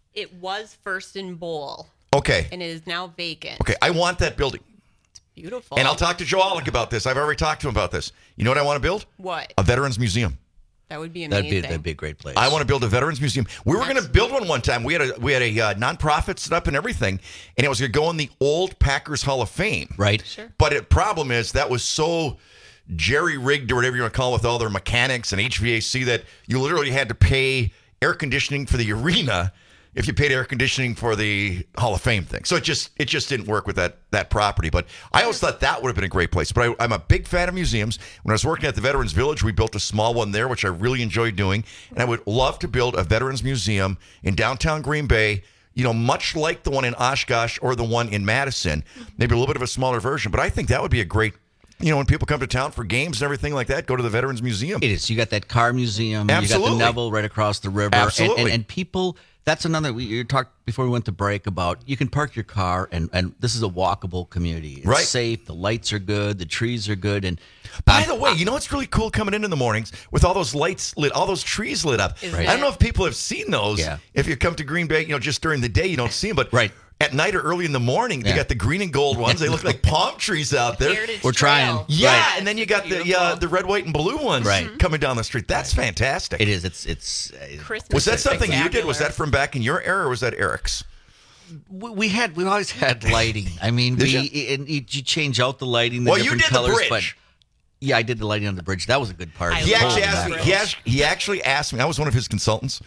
Speaker 20: It was First and Bowl.
Speaker 21: Okay.
Speaker 20: And it is now vacant.
Speaker 21: Okay, I want that building.
Speaker 20: Beautiful.
Speaker 21: And I'll talk to Joe Alec about this. I've already talked to him about this. You know what I want to build?
Speaker 20: What?
Speaker 21: A Veterans Museum.
Speaker 20: That would be amazing.
Speaker 3: That'd be a great place.
Speaker 21: I want to build a Veterans Museum. We were going to build one time. We had a nonprofit set up and everything, and it was going to go in the old Packers Hall of Fame.
Speaker 3: Right.
Speaker 20: Sure.
Speaker 21: But the problem is that was so jerry-rigged or whatever you want to call it with all their mechanics and HVAC that you literally had to pay air conditioning for the arena if you paid air conditioning for the Hall of Fame thing. So it just didn't work with that property. But I always thought that would have been a great place. But I'm a big fan of museums. When I was working at the Veterans Village, we built a small one there, which I really enjoyed doing. And I would love to build a Veterans Museum in downtown Green Bay, much like the one in Oshkosh or the one in Madison. Maybe a little bit of a smaller version. But I think that would be a great, when people come to town for games and everything like that, go to the Veterans Museum.
Speaker 3: It is. You got that car museum.
Speaker 21: Absolutely.
Speaker 3: You got the Neville right across the river.
Speaker 21: Absolutely.
Speaker 3: And people, that's another, you talked before we went to break about you can park your car and this is a walkable community. It's
Speaker 21: right.
Speaker 3: safe. The lights are good. The trees are good. And
Speaker 21: by the way, what's really cool coming in the mornings with all those lights lit, all those trees lit up.
Speaker 3: Right.
Speaker 21: I don't know if people have seen those.
Speaker 3: Yeah.
Speaker 21: If you come to Green Bay, just during the day, you don't see them. But
Speaker 3: right.
Speaker 21: At night or early in the morning, they got the green and gold ones. They look like palm trees out there.
Speaker 3: We're trying.
Speaker 21: Yeah,
Speaker 3: right.
Speaker 21: And then you got the red, white, and blue ones coming down the street. That's fantastic.
Speaker 3: It is. It's
Speaker 20: Christmas.
Speaker 21: Was that something you did? Was that from back in your era, or was that Eric's?
Speaker 3: We always had lighting. I mean, you change out the lighting. The
Speaker 21: well, you
Speaker 3: different
Speaker 21: did
Speaker 3: colors,
Speaker 21: the bridge.
Speaker 3: But yeah, I did the lighting on the bridge. That was a good part.
Speaker 21: He actually asked me. He actually asked me. I was one of his consultants.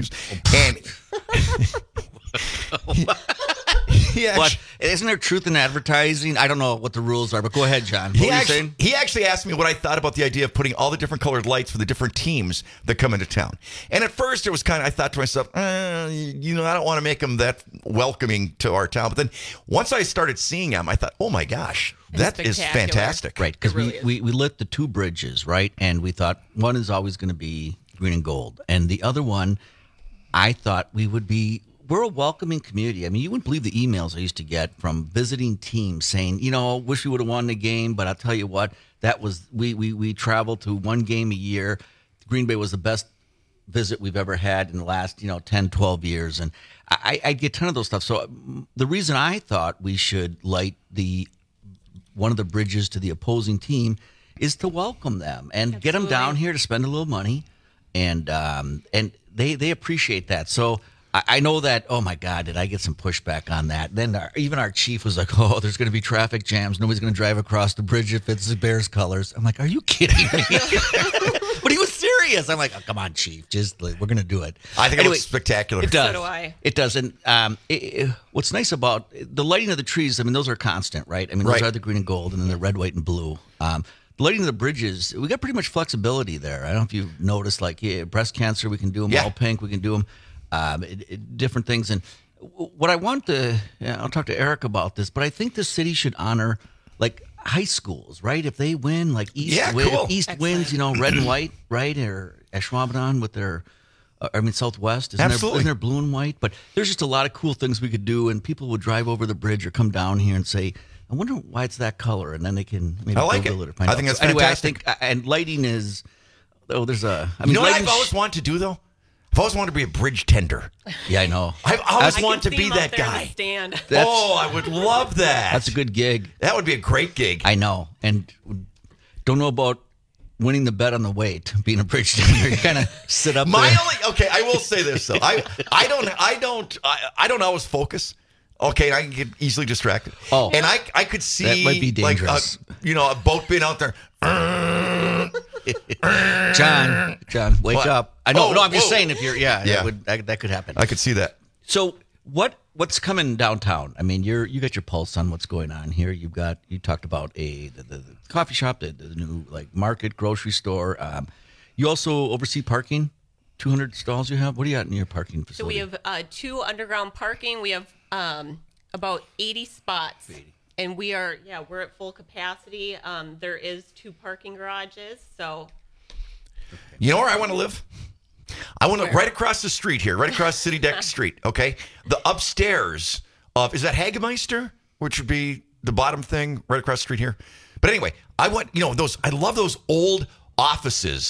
Speaker 3: What? Isn't there truth in advertising? I don't know what the rules are, but go ahead, John. What were you saying?
Speaker 21: He actually asked me what I thought about the idea of putting all the different colored lights for the different teams that come into town. And at first, it was I thought to myself, I don't want to make them that welcoming to our town. But then once I started seeing them, I thought, oh my gosh, that is fantastic.
Speaker 3: Right, because we lit the two bridges, right? And we thought one is always going to be green and gold. And the other one, I thought we're a welcoming community. I mean, you wouldn't believe the emails I used to get from visiting teams saying, wish we would have won the game, but I'll tell you what, that was, we traveled to one game a year. Green Bay was the best visit we've ever had in the last, 10, 12 years. And I get a ton of those stuff. So the reason I thought we should light one of the bridges to the opposing team is to welcome them and get them down here to spend a little money. And they appreciate that. So I know that, oh my God, did I get some pushback on that? Then even our chief was like, oh, there's going to be traffic jams. Nobody's going to drive across the bridge if it's the Bears colors. I'm like, are you kidding me? But he was serious. I'm like, oh, come on, chief. We're going to do it.
Speaker 21: I think it looks spectacular.
Speaker 3: It does.
Speaker 20: So do I.
Speaker 3: It does. And what's nice about the lighting of the trees, I mean, those are constant, right? I mean, those are the green and gold and then the red, white, and blue. The lighting of the bridges, we got pretty much flexibility there. I don't know if you've noticed, breast cancer, we can do them all pink. We can do them. Different things. And what I want I'll talk to Eric about this, but I think the city should honor high schools, right? If they win, East wins, red and white, right? Or Ashwaubenon with their, Southwest, isn't there blue and white? But there's just a lot of cool things we could do, and people would drive over the bridge or come down here and say, I wonder why it's that color, and then they can maybe Google it or find out.
Speaker 21: I think that's
Speaker 3: fantastic.
Speaker 21: Anyway,
Speaker 3: and lighting is, there's a,
Speaker 21: you know what I've always wanted to do, though? I've always wanted to be a bridge tender.
Speaker 3: Yeah, I know.
Speaker 21: I've always wanted to be that guy. I would love that.
Speaker 3: That's a good gig.
Speaker 21: That would be a great gig.
Speaker 3: I know. And don't know about winning the bet on the weight, being a bridge tender. You kind of sit up there.
Speaker 21: I will say this, though. I don't always focus. Okay, I can get easily distracted. Oh. And I could see
Speaker 3: that might be dangerous.
Speaker 21: A boat being out there.
Speaker 3: John, wake up. I know. I'm just saying if you're, that could happen.
Speaker 21: I could see that.
Speaker 3: So what's coming downtown? I mean, you got your pulse on what's going on here. You talked about the coffee shop, the new market, grocery store. You also oversee parking. 200 stalls you have. What do you got in your parking facility?
Speaker 20: So we have 2 underground parking. We have about 80 spots. 80. And we're at full capacity. There is 2 parking garages, so.
Speaker 21: You know where I want to live? I want to right across the street here, right across City Deck Street, okay? The upstairs is that Hagemeister, which would be the bottom thing right across the street here. But anyway, I love those old offices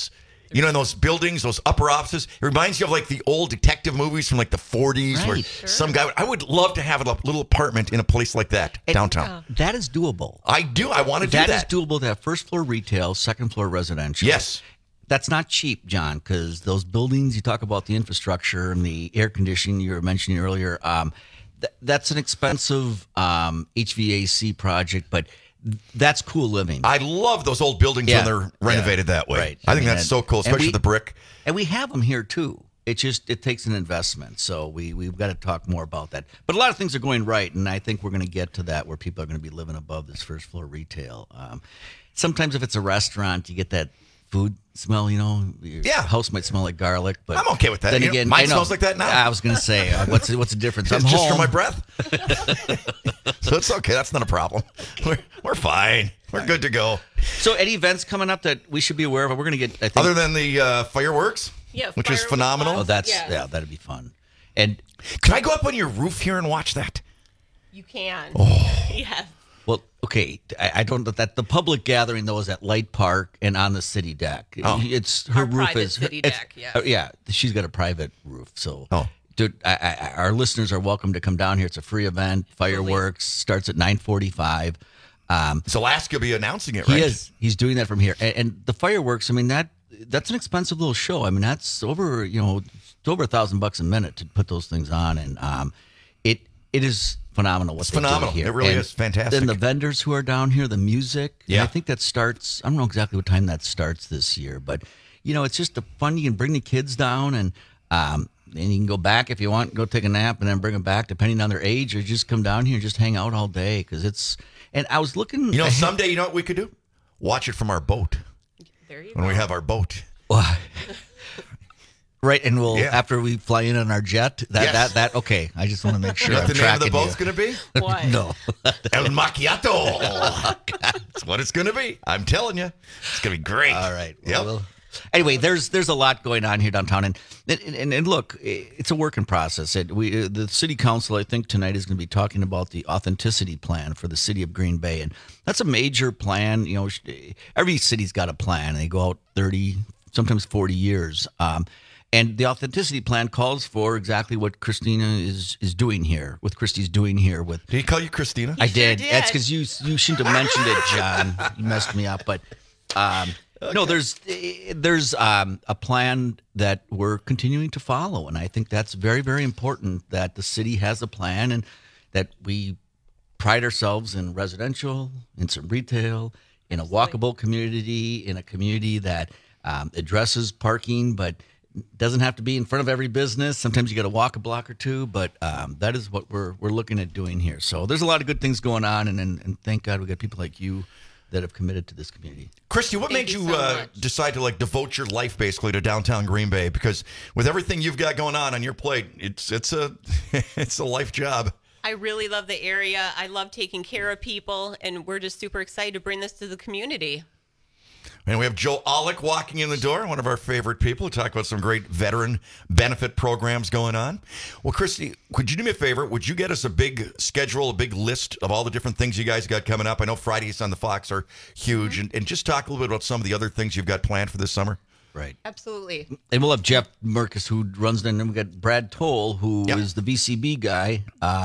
Speaker 21: You know, in those buildings, those upper offices, it reminds you of like the old detective movies from like the 40s where some guy, I would love to have a little apartment in a place like that downtown.
Speaker 3: That is doable.
Speaker 21: I want to do that.
Speaker 3: That is doable to have first floor retail, second floor residential.
Speaker 21: Yes.
Speaker 3: That's not cheap, John, because those buildings, you talk about the infrastructure and the air conditioning you were mentioning earlier, that's an expensive HVAC project, but that's cool living.
Speaker 21: I love those old buildings when they're renovated that way.
Speaker 3: Right.
Speaker 21: I think that's so cool, especially the brick.
Speaker 3: And we have them here too. It takes an investment. So we've got to talk more about that. But a lot of things are going right, and I think we're going to get to that where people are going to be living above this first floor retail. Sometimes if it's a restaurant, you get that food smell, your house might smell like garlic, but
Speaker 21: I'm okay with that.
Speaker 3: Then again,
Speaker 21: mine smells like that now.
Speaker 3: I was going to say, what's the difference?
Speaker 21: It's
Speaker 3: I'm
Speaker 21: just
Speaker 3: home.
Speaker 21: for my breath. So it's okay. That's not a problem. We're fine. We're good to go.
Speaker 3: So any events coming up that we should be aware of? We're going to get, I think,
Speaker 21: other than the fireworks, which is phenomenal.
Speaker 3: Oh, that'd be fun. And
Speaker 21: can I go up on your roof here and watch that?
Speaker 20: You can.
Speaker 21: Oh,
Speaker 20: yes.
Speaker 3: Well, okay. I don't know that the public gathering though is at Light Park and on the city deck. It's her
Speaker 20: Our
Speaker 3: roof
Speaker 20: private
Speaker 3: is
Speaker 20: city deck. Yes.
Speaker 3: yeah. She's got a private roof, so. Dude, our listeners are welcome to come down here. It's a free event. Fireworks starts at 9:45.
Speaker 21: So Alaska will be announcing it, right?
Speaker 3: He is. He's doing that from here. And the fireworks, I mean, that's an expensive little show. I mean, that's over, it's over $1,000 a minute to put those things on. And it is phenomenal what they do here.
Speaker 21: It really is fantastic.
Speaker 3: Then the vendors who are down here, the music.
Speaker 21: Yeah.
Speaker 3: I think that starts, I don't know exactly what time that starts this year, but, it's just fun. You can bring the kids down and you can go back if you want, go take a nap and then bring them back depending on their age, or just come down here and just hang out all day because it's. And I was looking.
Speaker 21: Someday, you know what we could do? Watch it from our boat.
Speaker 20: There you
Speaker 21: when
Speaker 20: go.
Speaker 21: we have our boat.
Speaker 3: Right, and after we fly in on our jet, that okay. I just want to make sure.
Speaker 21: You know
Speaker 3: I'm
Speaker 21: what the name of the
Speaker 3: tracking
Speaker 21: boat's going to be?
Speaker 20: What?
Speaker 3: No.
Speaker 21: El Macchiato. That's what it's going to be. I'm telling you. It's going to be great.
Speaker 3: All right.
Speaker 21: Yep.
Speaker 3: Anyway, there's a lot going on here downtown, and look, it's a working process. The city council, I think tonight is going to be talking about the authenticity plan for the city of Green Bay, and that's a major plan. Every city's got a plan. They go out 30, sometimes 40 years, and the authenticity plan calls for exactly what Christina is doing here. What Christy's doing here with.
Speaker 21: Did he call you Christina?
Speaker 3: I did. That's because you shouldn't have mentioned it, John. You messed me up, but. Okay. No, there's a plan that we're continuing to follow, and I think that's very, very important that the city has a plan and that we pride ourselves in residential, in some retail, in a walkable community, in a community that addresses parking, but doesn't have to be in front of every business. Sometimes you got to walk a block or two, but that is what we're looking at doing here. So there's a lot of good things going on, and thank God we got people like you that have committed to this community.
Speaker 21: Christy, what made you decide to devote your life basically to downtown Green Bay? Because with everything you've got going on your plate, it's a it's a life job.
Speaker 20: I really love the area. I love taking care of people, and we're just super excited to bring this to the community.
Speaker 21: And we have Joe Olick walking in the door, one of our favorite people, to talk about some great veteran benefit programs going on. Well, Christy, could you do me a favor? Would you get us a big schedule, a big list of all the different things you guys got coming up? I know Fridays on the Fox are huge, and just talk a little bit about some of the other things you've got planned for this summer.
Speaker 3: Right.
Speaker 20: Absolutely.
Speaker 3: And we'll have Jeff Merkus, who runs the, and then we've got Brad Toll, who is the VCB guy,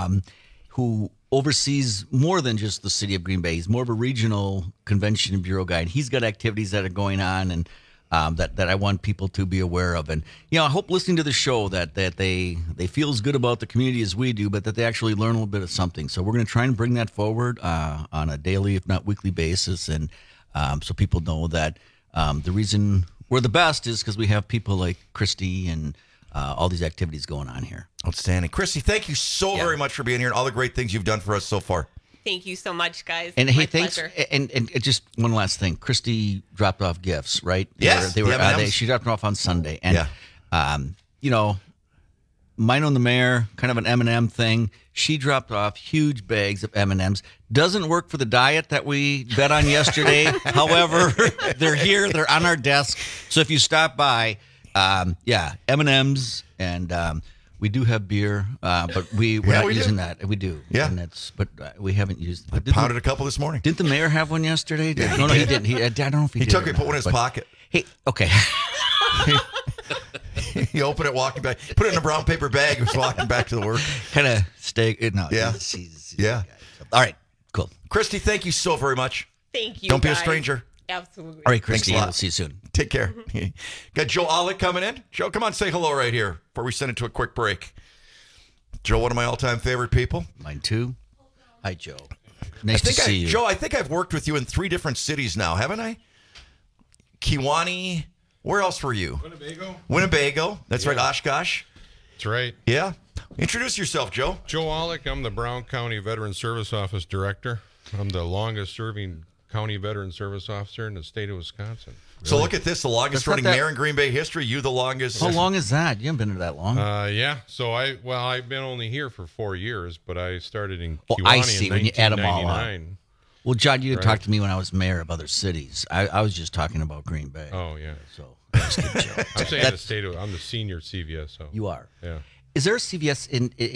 Speaker 3: who oversees more than just the city of Green Bay. He's more of a regional convention and bureau guy. And he's got activities that are going on and that I want people to be aware of. And, I hope listening to the show that they feel as good about the community as we do, but that they actually learn a little bit of something. So we're going to try and bring that forward on a daily, if not weekly basis. And so people know that the reason we're the best is because we have people like Christy and all these activities going on here.
Speaker 21: Outstanding. Christy, thank you so very much for being here and all the great things you've done for us so far.
Speaker 20: Thank you so much, guys.
Speaker 3: And
Speaker 20: My
Speaker 3: thanks.
Speaker 20: pleasure.
Speaker 3: And just one last thing. Christy dropped off gifts, right?
Speaker 21: Yes,
Speaker 3: They were
Speaker 21: the M&Ms.
Speaker 3: she dropped them off on Sunday. And, Mino and the Mayor, kind of an M&M thing. She dropped off huge bags of M&Ms. Doesn't work for the diet that we bet on yesterday. However, they're here. They're on our desk. So if you stop by, M&Ms and we do have beer, but we're not using that. We do.
Speaker 21: Yeah.
Speaker 3: And but we haven't used
Speaker 21: I pounded a couple this morning.
Speaker 3: Didn't the mayor have one yesterday?
Speaker 21: Yeah,
Speaker 3: he didn't. I don't know if he did.
Speaker 21: He took it, put one in his pocket.
Speaker 3: Hey, okay.
Speaker 21: You open it, walking back. Put it in a brown paper bag. Was walking back to the work.
Speaker 19: Kind of stay. No,
Speaker 21: Yeah. Yeah.
Speaker 19: All right. Cool.
Speaker 21: Christy, thank you so very much.
Speaker 20: Thank you.
Speaker 21: Don't be a
Speaker 20: guys.
Speaker 21: stranger.
Speaker 20: Absolutely.
Speaker 19: All right, Christy.
Speaker 21: Thanks a lot.
Speaker 19: We'll see you soon.
Speaker 21: Take care. Got Joe Olick coming in. Joe, come on, say hello right here before we send it to a quick break. Joe, one of my all-time favorite people.
Speaker 19: Mine too. Hi, Joe. Nice to see you.
Speaker 21: Joe, I think I've worked with you in 3 different cities now, haven't I? Kewanee. Where else were you? Winnebago. That's right, Oshkosh.
Speaker 7: That's right.
Speaker 21: Yeah. Introduce yourself, Joe.
Speaker 7: Joe Olick. I'm the Brown County Veteran Service Office Director. I'm the longest-serving county veteran service officer in the state of Wisconsin.
Speaker 21: So look at this, the longest-running mayor in Green Bay history. You the longest.
Speaker 19: How long is that? You haven't been here that long.
Speaker 7: Yeah. So I've been only here for 4 years, but I started in
Speaker 19: Oh,
Speaker 7: Kewanee
Speaker 19: I see.
Speaker 7: in
Speaker 19: When you add them all up.
Speaker 7: 1999.
Speaker 19: Well, John, you had
Speaker 7: Right.
Speaker 19: talked to me when I was mayor of other cities. I was just talking about Green Bay.
Speaker 7: Oh yeah.
Speaker 19: So that's good, Joe.
Speaker 7: I'm saying the state of. I'm the senior CVSO.
Speaker 19: You are.
Speaker 7: Yeah.
Speaker 19: Is there a CVS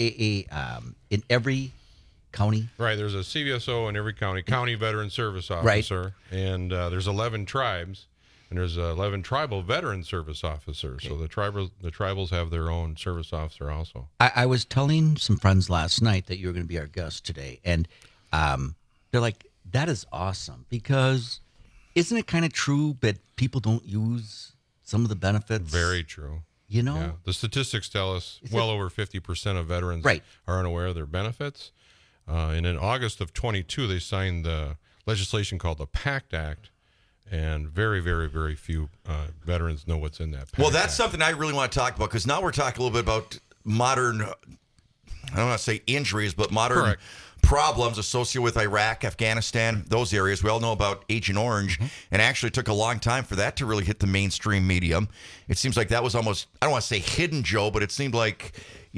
Speaker 19: in every county?
Speaker 7: Right. There's a CVSO in every county, County Veteran Service
Speaker 19: Right.
Speaker 7: Officer, and there's 11 tribes, and there's 11 tribal veteran service officers. So the tribals have their own service officer also.
Speaker 19: I was telling some friends last night that you were going to be our guest today, and they're like, that is awesome, because isn't it kind of true that people don't use some of the benefits?
Speaker 7: Very true.
Speaker 19: You know?
Speaker 7: Yeah. The statistics tell us over 50% of veterans are unaware of their benefits. And in August of 22, they signed the legislation called the PACT Act, and very, very, very few veterans know what's in that PACT
Speaker 21: Well, that's
Speaker 7: Act.
Speaker 21: something I really want to talk about, because now we're talking a little bit about modern, I don't want to say injuries, but modern
Speaker 7: Correct.
Speaker 21: problems associated with Iraq, Afghanistan, those areas. We all know about Agent Orange, and actually it took a long time for that to really hit the mainstream medium. It seems like that was almost, I don't want to say hidden, Joe, but it seemed like,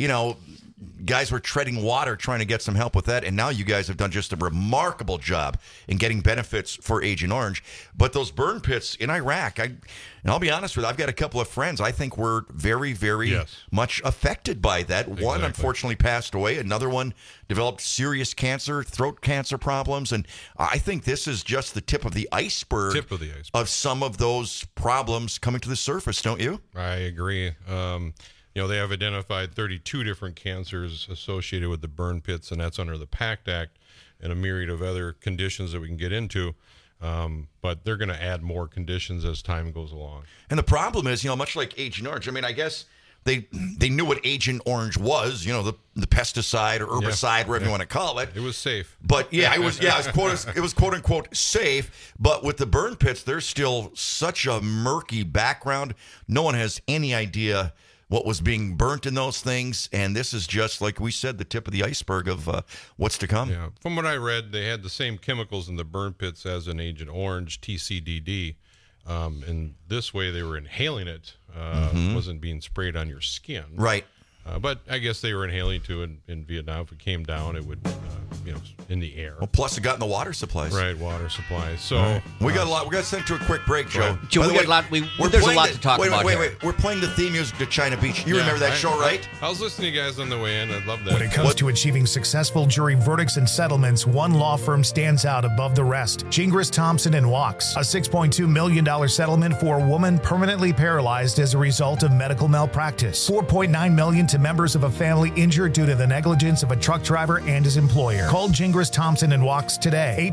Speaker 21: guys were treading water trying to get some help with that, and now you guys have done just a remarkable job in getting benefits for Agent Orange. But those burn pits in Iraq, and I'll be honest with you, I've got a couple of friends I think were very, very much affected by that. One unfortunately passed away. Another one developed serious cancer, throat cancer problems, and I think this is just the tip of the iceberg, of some of those problems coming to the surface, don't you?
Speaker 7: I agree. They have identified 32 different cancers associated with the burn pits, and that's under the PACT Act and a myriad of other conditions that we can get into. But they're going to add more conditions as time goes along.
Speaker 21: And the problem is, much like Agent Orange, I mean, I guess they knew what Agent Orange was, the pesticide or herbicide, whatever you want to call it.
Speaker 7: It was safe.
Speaker 21: But it was quote unquote safe. But with the burn pits, there's still such a murky background. No one has any idea what was being burnt in those things, and this is just, like we said, the tip of the iceberg of what's to come.
Speaker 7: Yeah. From what I read, they had the same chemicals in the burn pits as in Agent Orange, TCDD, and this way they were inhaling it. Wasn't being sprayed on your skin.
Speaker 21: Right.
Speaker 7: But I guess they were inhaling too in Vietnam. If it came down, it would, in the air.
Speaker 21: Well, plus it got in the water supplies.
Speaker 7: Right, water supplies. So
Speaker 21: we got a lot. We got to send to a quick break, Joe.
Speaker 19: Joe,
Speaker 21: By the
Speaker 19: we got
Speaker 21: way,
Speaker 19: a lot.
Speaker 21: we're
Speaker 19: There's a
Speaker 21: playing
Speaker 19: lot to talk about.
Speaker 21: Wait. We're playing the theme music to China Beach. You remember that show, right?
Speaker 7: I was listening to you guys on the way in. I love that.
Speaker 1: When it comes to achieving successful jury verdicts and settlements, one law firm stands out above the rest. Gingras, Thompson & Wachs. A $6.2 million settlement for a woman permanently paralyzed as a result of medical malpractice. $4.9 million to members of a family injured due to the negligence of a truck driver and his employer. Call Gingras, Thompson & Wachs today.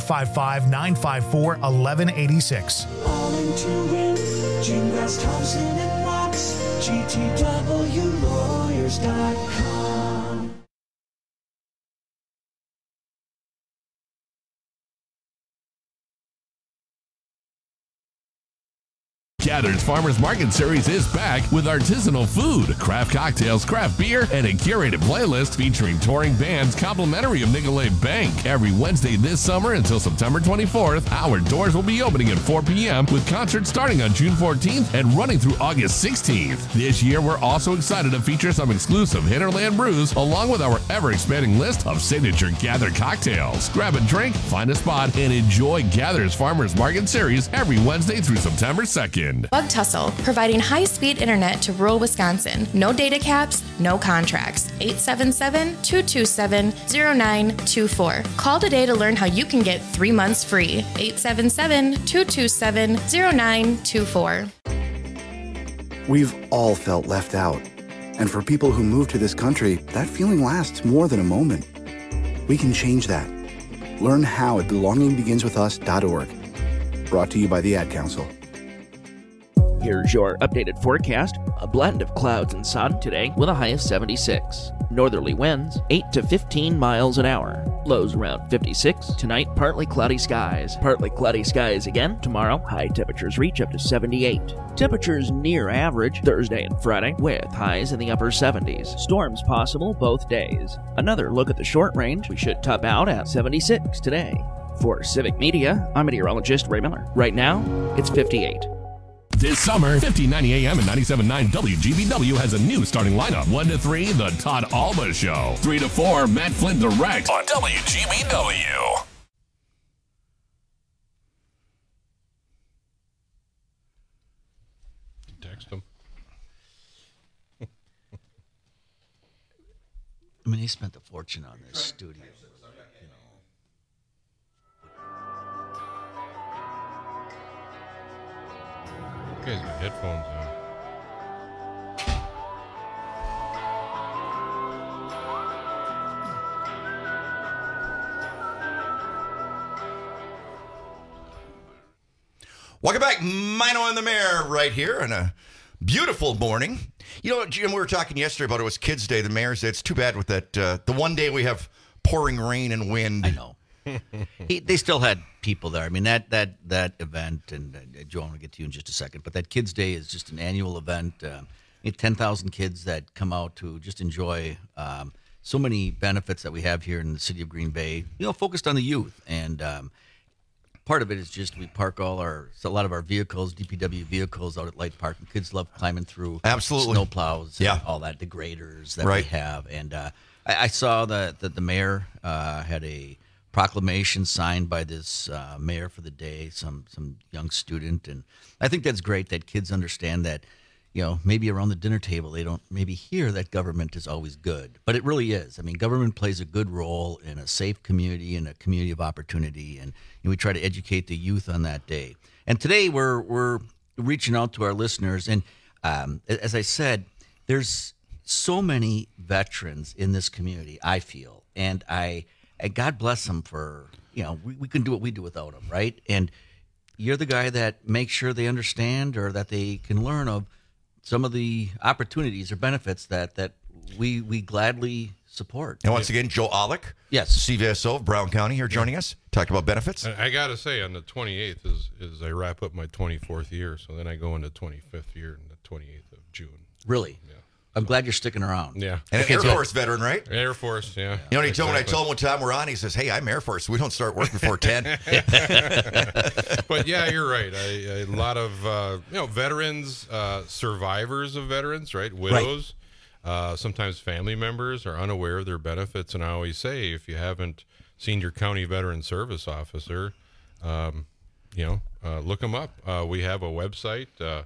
Speaker 1: 855-954-1186.
Speaker 22: All into win. Gingras, Thompson and Wachs. GTWlawyers.com.
Speaker 10: Gather's Farmers Market Series is back with artisanal food, craft cocktails, craft beer, and a curated playlist featuring touring bands complimentary of Nicolet Bank. Every Wednesday this summer until September 24th, our doors will be opening at 4 p.m. with concerts starting on June 14th and running through August 16th. This year, we're also excited to feature some exclusive Hinterland brews along with our ever-expanding list of signature Gather cocktails. Grab a drink, find a spot, and enjoy Gather's Farmers Market Series every Wednesday through September 2nd.
Speaker 14: Bug Tussle, providing high-speed internet to rural Wisconsin. No data caps, no contracts. 877-227-0924. Call today to learn how you can get 3 months free. 877-227-0924.
Speaker 15: We've all felt left out. And for people who move to this country, that feeling lasts more than a moment. We can change that. Learn how at belongingbeginswithus.org. Brought to you by the Ad Council.
Speaker 6: Here's your updated forecast. A blend of clouds and sun today with a high of 76. Northerly winds 8 to 15 miles an hour. Lows around 56. Tonight, partly cloudy skies. Partly cloudy skies again tomorrow. High temperatures reach up to 78. Temperatures near average Thursday and Friday with highs in the upper 70s. Storms possible both days. Another look at the short range. We should top out at 76 today. For Civic Media, I'm meteorologist Ray Miller. Right now, it's 58.
Speaker 10: This summer, 1590 AM and 97.9 WGBW has a new starting lineup. 1 to 3, The Todd Alba Show. 3 to 4, Matt Flynn Direct on WGBW.
Speaker 7: Text him.
Speaker 3: I mean, he spent a fortune on this studio.
Speaker 7: You guys got headphones on.
Speaker 21: Welcome back, Mino in the Mayor, right here on a beautiful morning. You know, Jim, we were talking yesterday about it was Kids' Day. The mayor said it's too bad with that. The one day we have pouring rain and wind.
Speaker 3: I know. They still had people there. I mean, that event, and Joan will get to you in just a second, but that Kids' Day is just an annual event. 10,000 kids that come out to just enjoy so many benefits that we have here in the city of Green Bay, focused on the youth. And part of it is just we park a lot of our vehicles, DPW vehicles, out at Light Park, and kids love climbing through snow plows and all that, the graders that we have. And I saw that the mayor had a proclamation signed by this mayor for the day, some young student, and I think that's great that kids understand that, maybe around the dinner table they don't maybe hear that government is always good, but it really is. I mean, government plays a good role in a safe community and a community of opportunity, and we try to educate the youth on that day. And today we're reaching out to our listeners, and as I said, there's so many veterans in this community, I feel, and God bless them for, we couldn't do what we do without them, right? And you're the guy that makes sure they understand or that they can learn of some of the opportunities or benefits that we gladly support.
Speaker 21: And once again, Joe Olick,
Speaker 3: yes,
Speaker 21: CVSO of Brown County here joining us, talking about benefits.
Speaker 7: I got to say, on the 28th is I wrap up my 24th year, so then I go into 25th year on the 28th of June.
Speaker 3: Really? Yeah. I'm glad you're sticking around.
Speaker 7: Yeah.
Speaker 21: And an Air Force veteran, right?
Speaker 7: Air Force, yeah.
Speaker 21: You know what he told me? When I told him what time we're on, he says, hey, I'm Air Force. We don't start work before 10.
Speaker 7: But yeah, you're right. A lot of, veterans, survivors of veterans, right? Widows, sometimes family members are unaware of their benefits. And I always say, if you haven't seen your county veteran service officer, look them up. We have a website,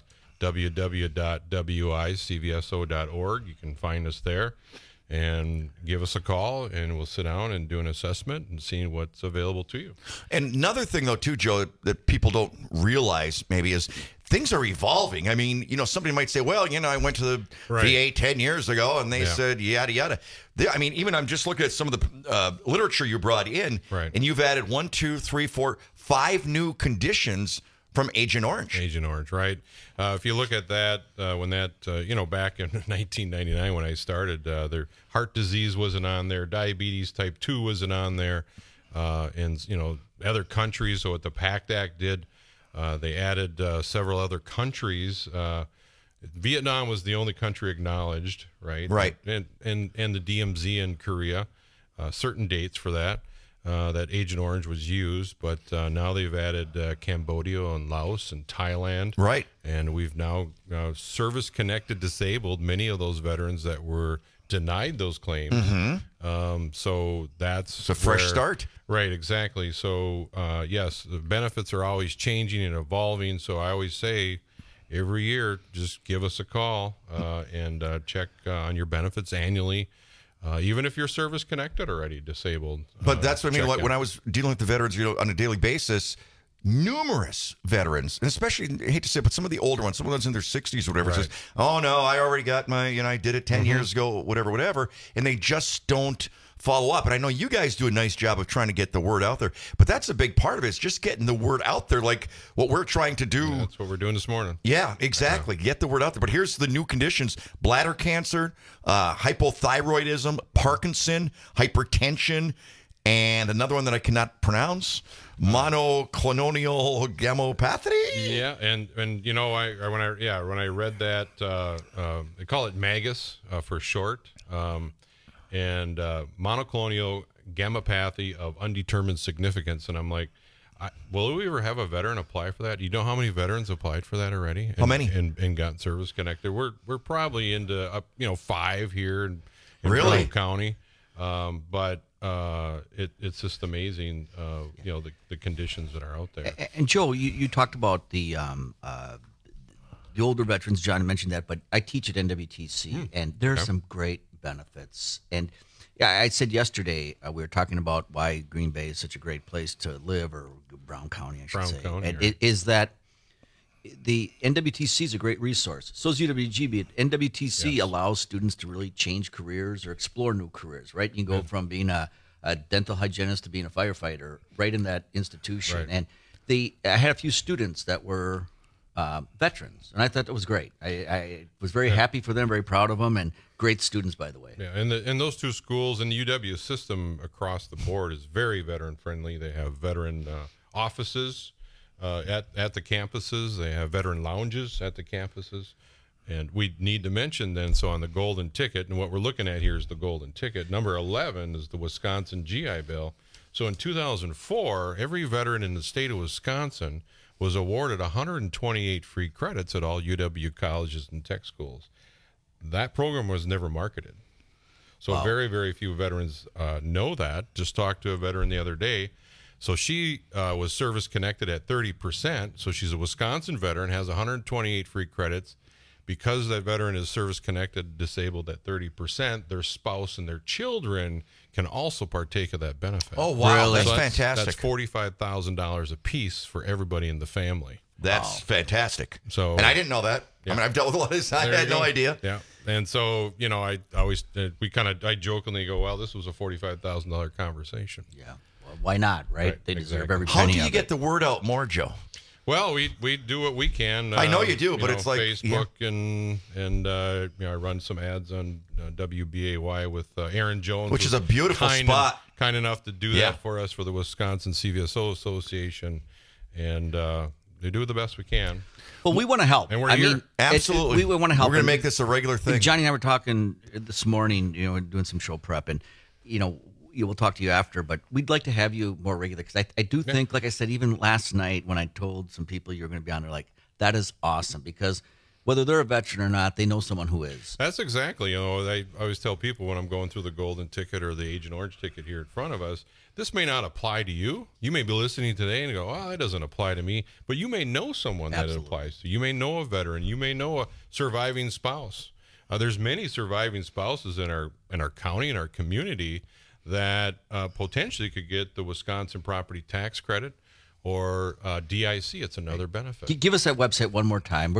Speaker 7: www.wicvso.org. You can find us there and give us a call, and we'll sit down and do an assessment and see what's available to you.
Speaker 21: And another thing, though, too, Joe, that people don't realize maybe is things are evolving. I mean, somebody might say, well, I went to the VA 10 years ago, and they said yada, yada. Even I'm just looking at some of the literature you brought in, and you've added 1, 2, 3, 4, 5 new conditions from Agent Orange.
Speaker 7: Agent Orange, right. If you look at that, when that, back in 1999 when I started, their heart disease wasn't on there, diabetes type 2 wasn't on there, and, other countries, so what the PACT Act did, they added several other countries. Vietnam was the only country acknowledged, right?
Speaker 21: Right.
Speaker 7: And the DMZ in Korea, certain dates for that. That Agent Orange was used, but now they've added Cambodia and Laos and Thailand.
Speaker 21: Right.
Speaker 7: And we've now service-connected disabled many of those veterans that were denied those claims.
Speaker 21: Mm-hmm.
Speaker 7: So that's
Speaker 21: a fresh start.
Speaker 7: Right, exactly. So, yes, the benefits are always changing and evolving. So I always say every year, just give us a call and check on your benefits annually. Even if you're service-connected already, disabled.
Speaker 21: But that's what I mean. Like when I was dealing with the veterans, on a daily basis, numerous veterans, and especially, I hate to say it, but some of the older ones, some of those in their 60s or whatever, says, oh no, I already got my, I did it 10 years ago, whatever, and they just don't follow up. And I know you guys do a nice job of trying to get the word out there, but that's a big part of it. It's just getting the word out there, like what we're trying to do.
Speaker 7: Yeah, that's what we're doing this morning.
Speaker 21: Yeah, exactly. Get the word out there. But here's the new conditions: bladder cancer, hypothyroidism, Parkinson, hypertension, and another one that I cannot pronounce, monoclonal gammopathy.
Speaker 7: Yeah, and when I read that, they call it MAGUS for short, and monoclonal gammopathy of undetermined significance, and I'm like, will we ever have a veteran apply for that? You know how many veterans applied for that already?
Speaker 21: How many?
Speaker 7: And got service connected. We're probably into 5 here in
Speaker 21: really?
Speaker 7: Brown County, but. It's just amazing, the conditions that are out there.
Speaker 3: And Joe, you talked about the older veterans. John mentioned that, but I teach at NWTC, and there are some great benefits. And I said yesterday we were talking about why Green Bay is such a great place to live, or Brown County, I should say.
Speaker 7: County,
Speaker 3: and
Speaker 7: right.
Speaker 3: it is that the NWTC is a great resource. So is UWGB. NWTC allows students to really change careers or explore new careers, right? You can go from being a dental hygienist to being a firefighter right in that institution.
Speaker 7: Right.
Speaker 3: And I had a few students that were veterans, and I thought that was great. I was very happy for them, very proud of them, and great students, by the way.
Speaker 7: Yeah, and those two schools and the UW system across the board is very veteran friendly. They have veteran offices at the campuses. They have veteran lounges at the campuses. And we need to mention then, so on the golden ticket, and what we're looking at here is the golden ticket. Number 11 is the Wisconsin GI Bill. So in 2004, every veteran in the state of Wisconsin was awarded 128 free credits at all UW colleges and tech schools. That program was never marketed. So very, very few veterans know that. Just talked to a veteran the other day. So she was service connected at 30%. So she's a Wisconsin veteran, has 128 free credits. Because that veteran is service-connected, disabled at 30%, their spouse and their children can also partake of that benefit.
Speaker 21: Oh, wow. Really?
Speaker 7: So
Speaker 21: That's fantastic.
Speaker 7: That's $45,000 a piece for everybody in the family.
Speaker 21: That's fantastic.
Speaker 7: So,
Speaker 21: and I didn't know that.
Speaker 7: Yeah.
Speaker 21: I mean, I've dealt with a lot of this. I
Speaker 7: There
Speaker 21: had
Speaker 7: you
Speaker 21: no
Speaker 7: go.
Speaker 21: idea.
Speaker 7: Yeah. And so, I always, I jokingly go, well, this was a $45,000 conversation.
Speaker 3: Yeah. Well, why not, right? They deserve every
Speaker 21: How
Speaker 3: penny
Speaker 21: do you
Speaker 3: of
Speaker 21: get
Speaker 3: it.
Speaker 21: the word out more, Joe?
Speaker 7: Well, we do what we can.
Speaker 21: I know you do, but it's like
Speaker 7: Facebook and I run some ads on WBAY with Aaron Jones,
Speaker 21: which is a beautiful spot.
Speaker 7: Kind enough to do that for us for the Wisconsin CVSO Association, and they do the best we can.
Speaker 3: Well, we want to help.
Speaker 7: And we're here.
Speaker 21: Absolutely.
Speaker 3: We want to help.
Speaker 21: We're going to
Speaker 3: And
Speaker 21: make this a regular thing.
Speaker 3: Johnny and I were talking this morning, doing some show prep, and we'll talk to you after, but we'd like to have you more regular, because I do think, like I said, even last night when I told some people you're going to be on, they're like, that is awesome, because whether they're a veteran or not, they know someone who is.
Speaker 7: That's exactly. I always tell people when I'm going through the golden ticket or the Agent Orange ticket here in front of us, this may not apply to you. You may be listening today and go, oh, that doesn't apply to me. But you may know someone that it applies to. You may know a veteran. You may know a surviving spouse. There's many surviving spouses in our county, in our community, that potentially could get the Wisconsin property tax credit or DIC. It's another benefit.
Speaker 3: Give us that website one more time.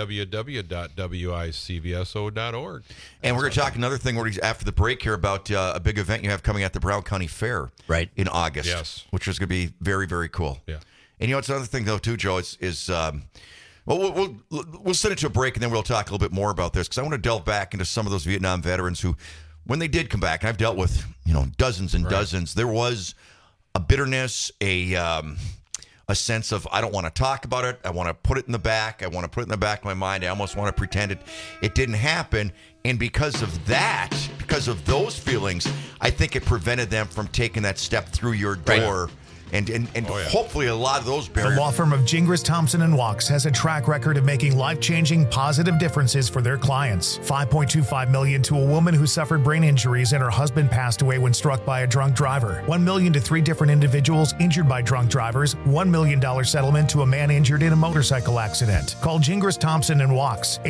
Speaker 21: www.wicvso.org. And we're going to talk another thing after the break here about a big event you have coming at the Brown County Fair in August.
Speaker 7: Yes.
Speaker 21: Which is going to be very, very cool.
Speaker 7: Yeah.
Speaker 21: And it's another thing, though, too, Joe, is we'll send it to a break, and then we'll talk a little bit more about this, because I want to delve back into some of those Vietnam veterans who, when they did come back, and I've dealt with dozens and dozens, there was a bitterness, a sense of, I don't want to talk about it. I want to put it in the back. I want to put it in the back of my mind. I almost want to pretend it didn't happen. And because of that, because of those feelings, I think it prevented them from taking that step through your door. Right. And hopefully a lot of those barriers.
Speaker 1: The law firm of Gingras, Thompson & Walks has a track record of making life-changing positive differences for their clients. $5.25 million to a woman who suffered brain injuries and her husband passed away when struck by a drunk driver. $1 million to 3 different individuals injured by drunk drivers. $1 million settlement to a man injured in a motorcycle accident. Call Gingras, Thompson & Walks,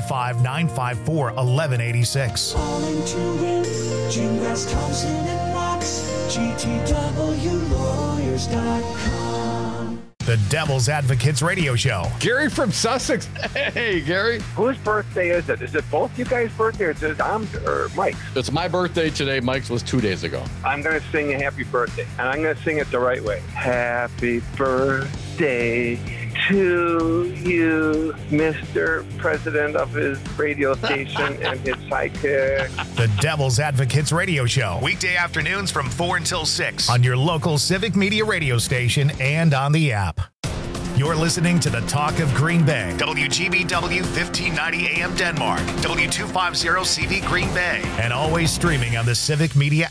Speaker 1: 855-954-1186.
Speaker 22: All into it, Gingras, Thompson & Walks, GTWLawyers.com.
Speaker 1: The Devil's Advocates Radio Show.
Speaker 8: Gary from Sussex. Hey, Gary.
Speaker 9: Whose birthday is it? Is it both you guys' birthday, or is it Tom's or Mike's?
Speaker 8: It's my birthday today. Mike's was 2 days ago.
Speaker 9: I'm going to sing a happy birthday, and I'm going to sing it the right way. Happy birthday to you, Mr. President of his radio station and his sidekick.
Speaker 1: The Devil's Advocates Radio Show. Weekday afternoons from 4 until 6 on your local Civic Media radio station and on the app. You're listening to the Talk of Green Bay. WGBW 1590 AM Denmark. W250 CV Green Bay. And always streaming on the Civic Media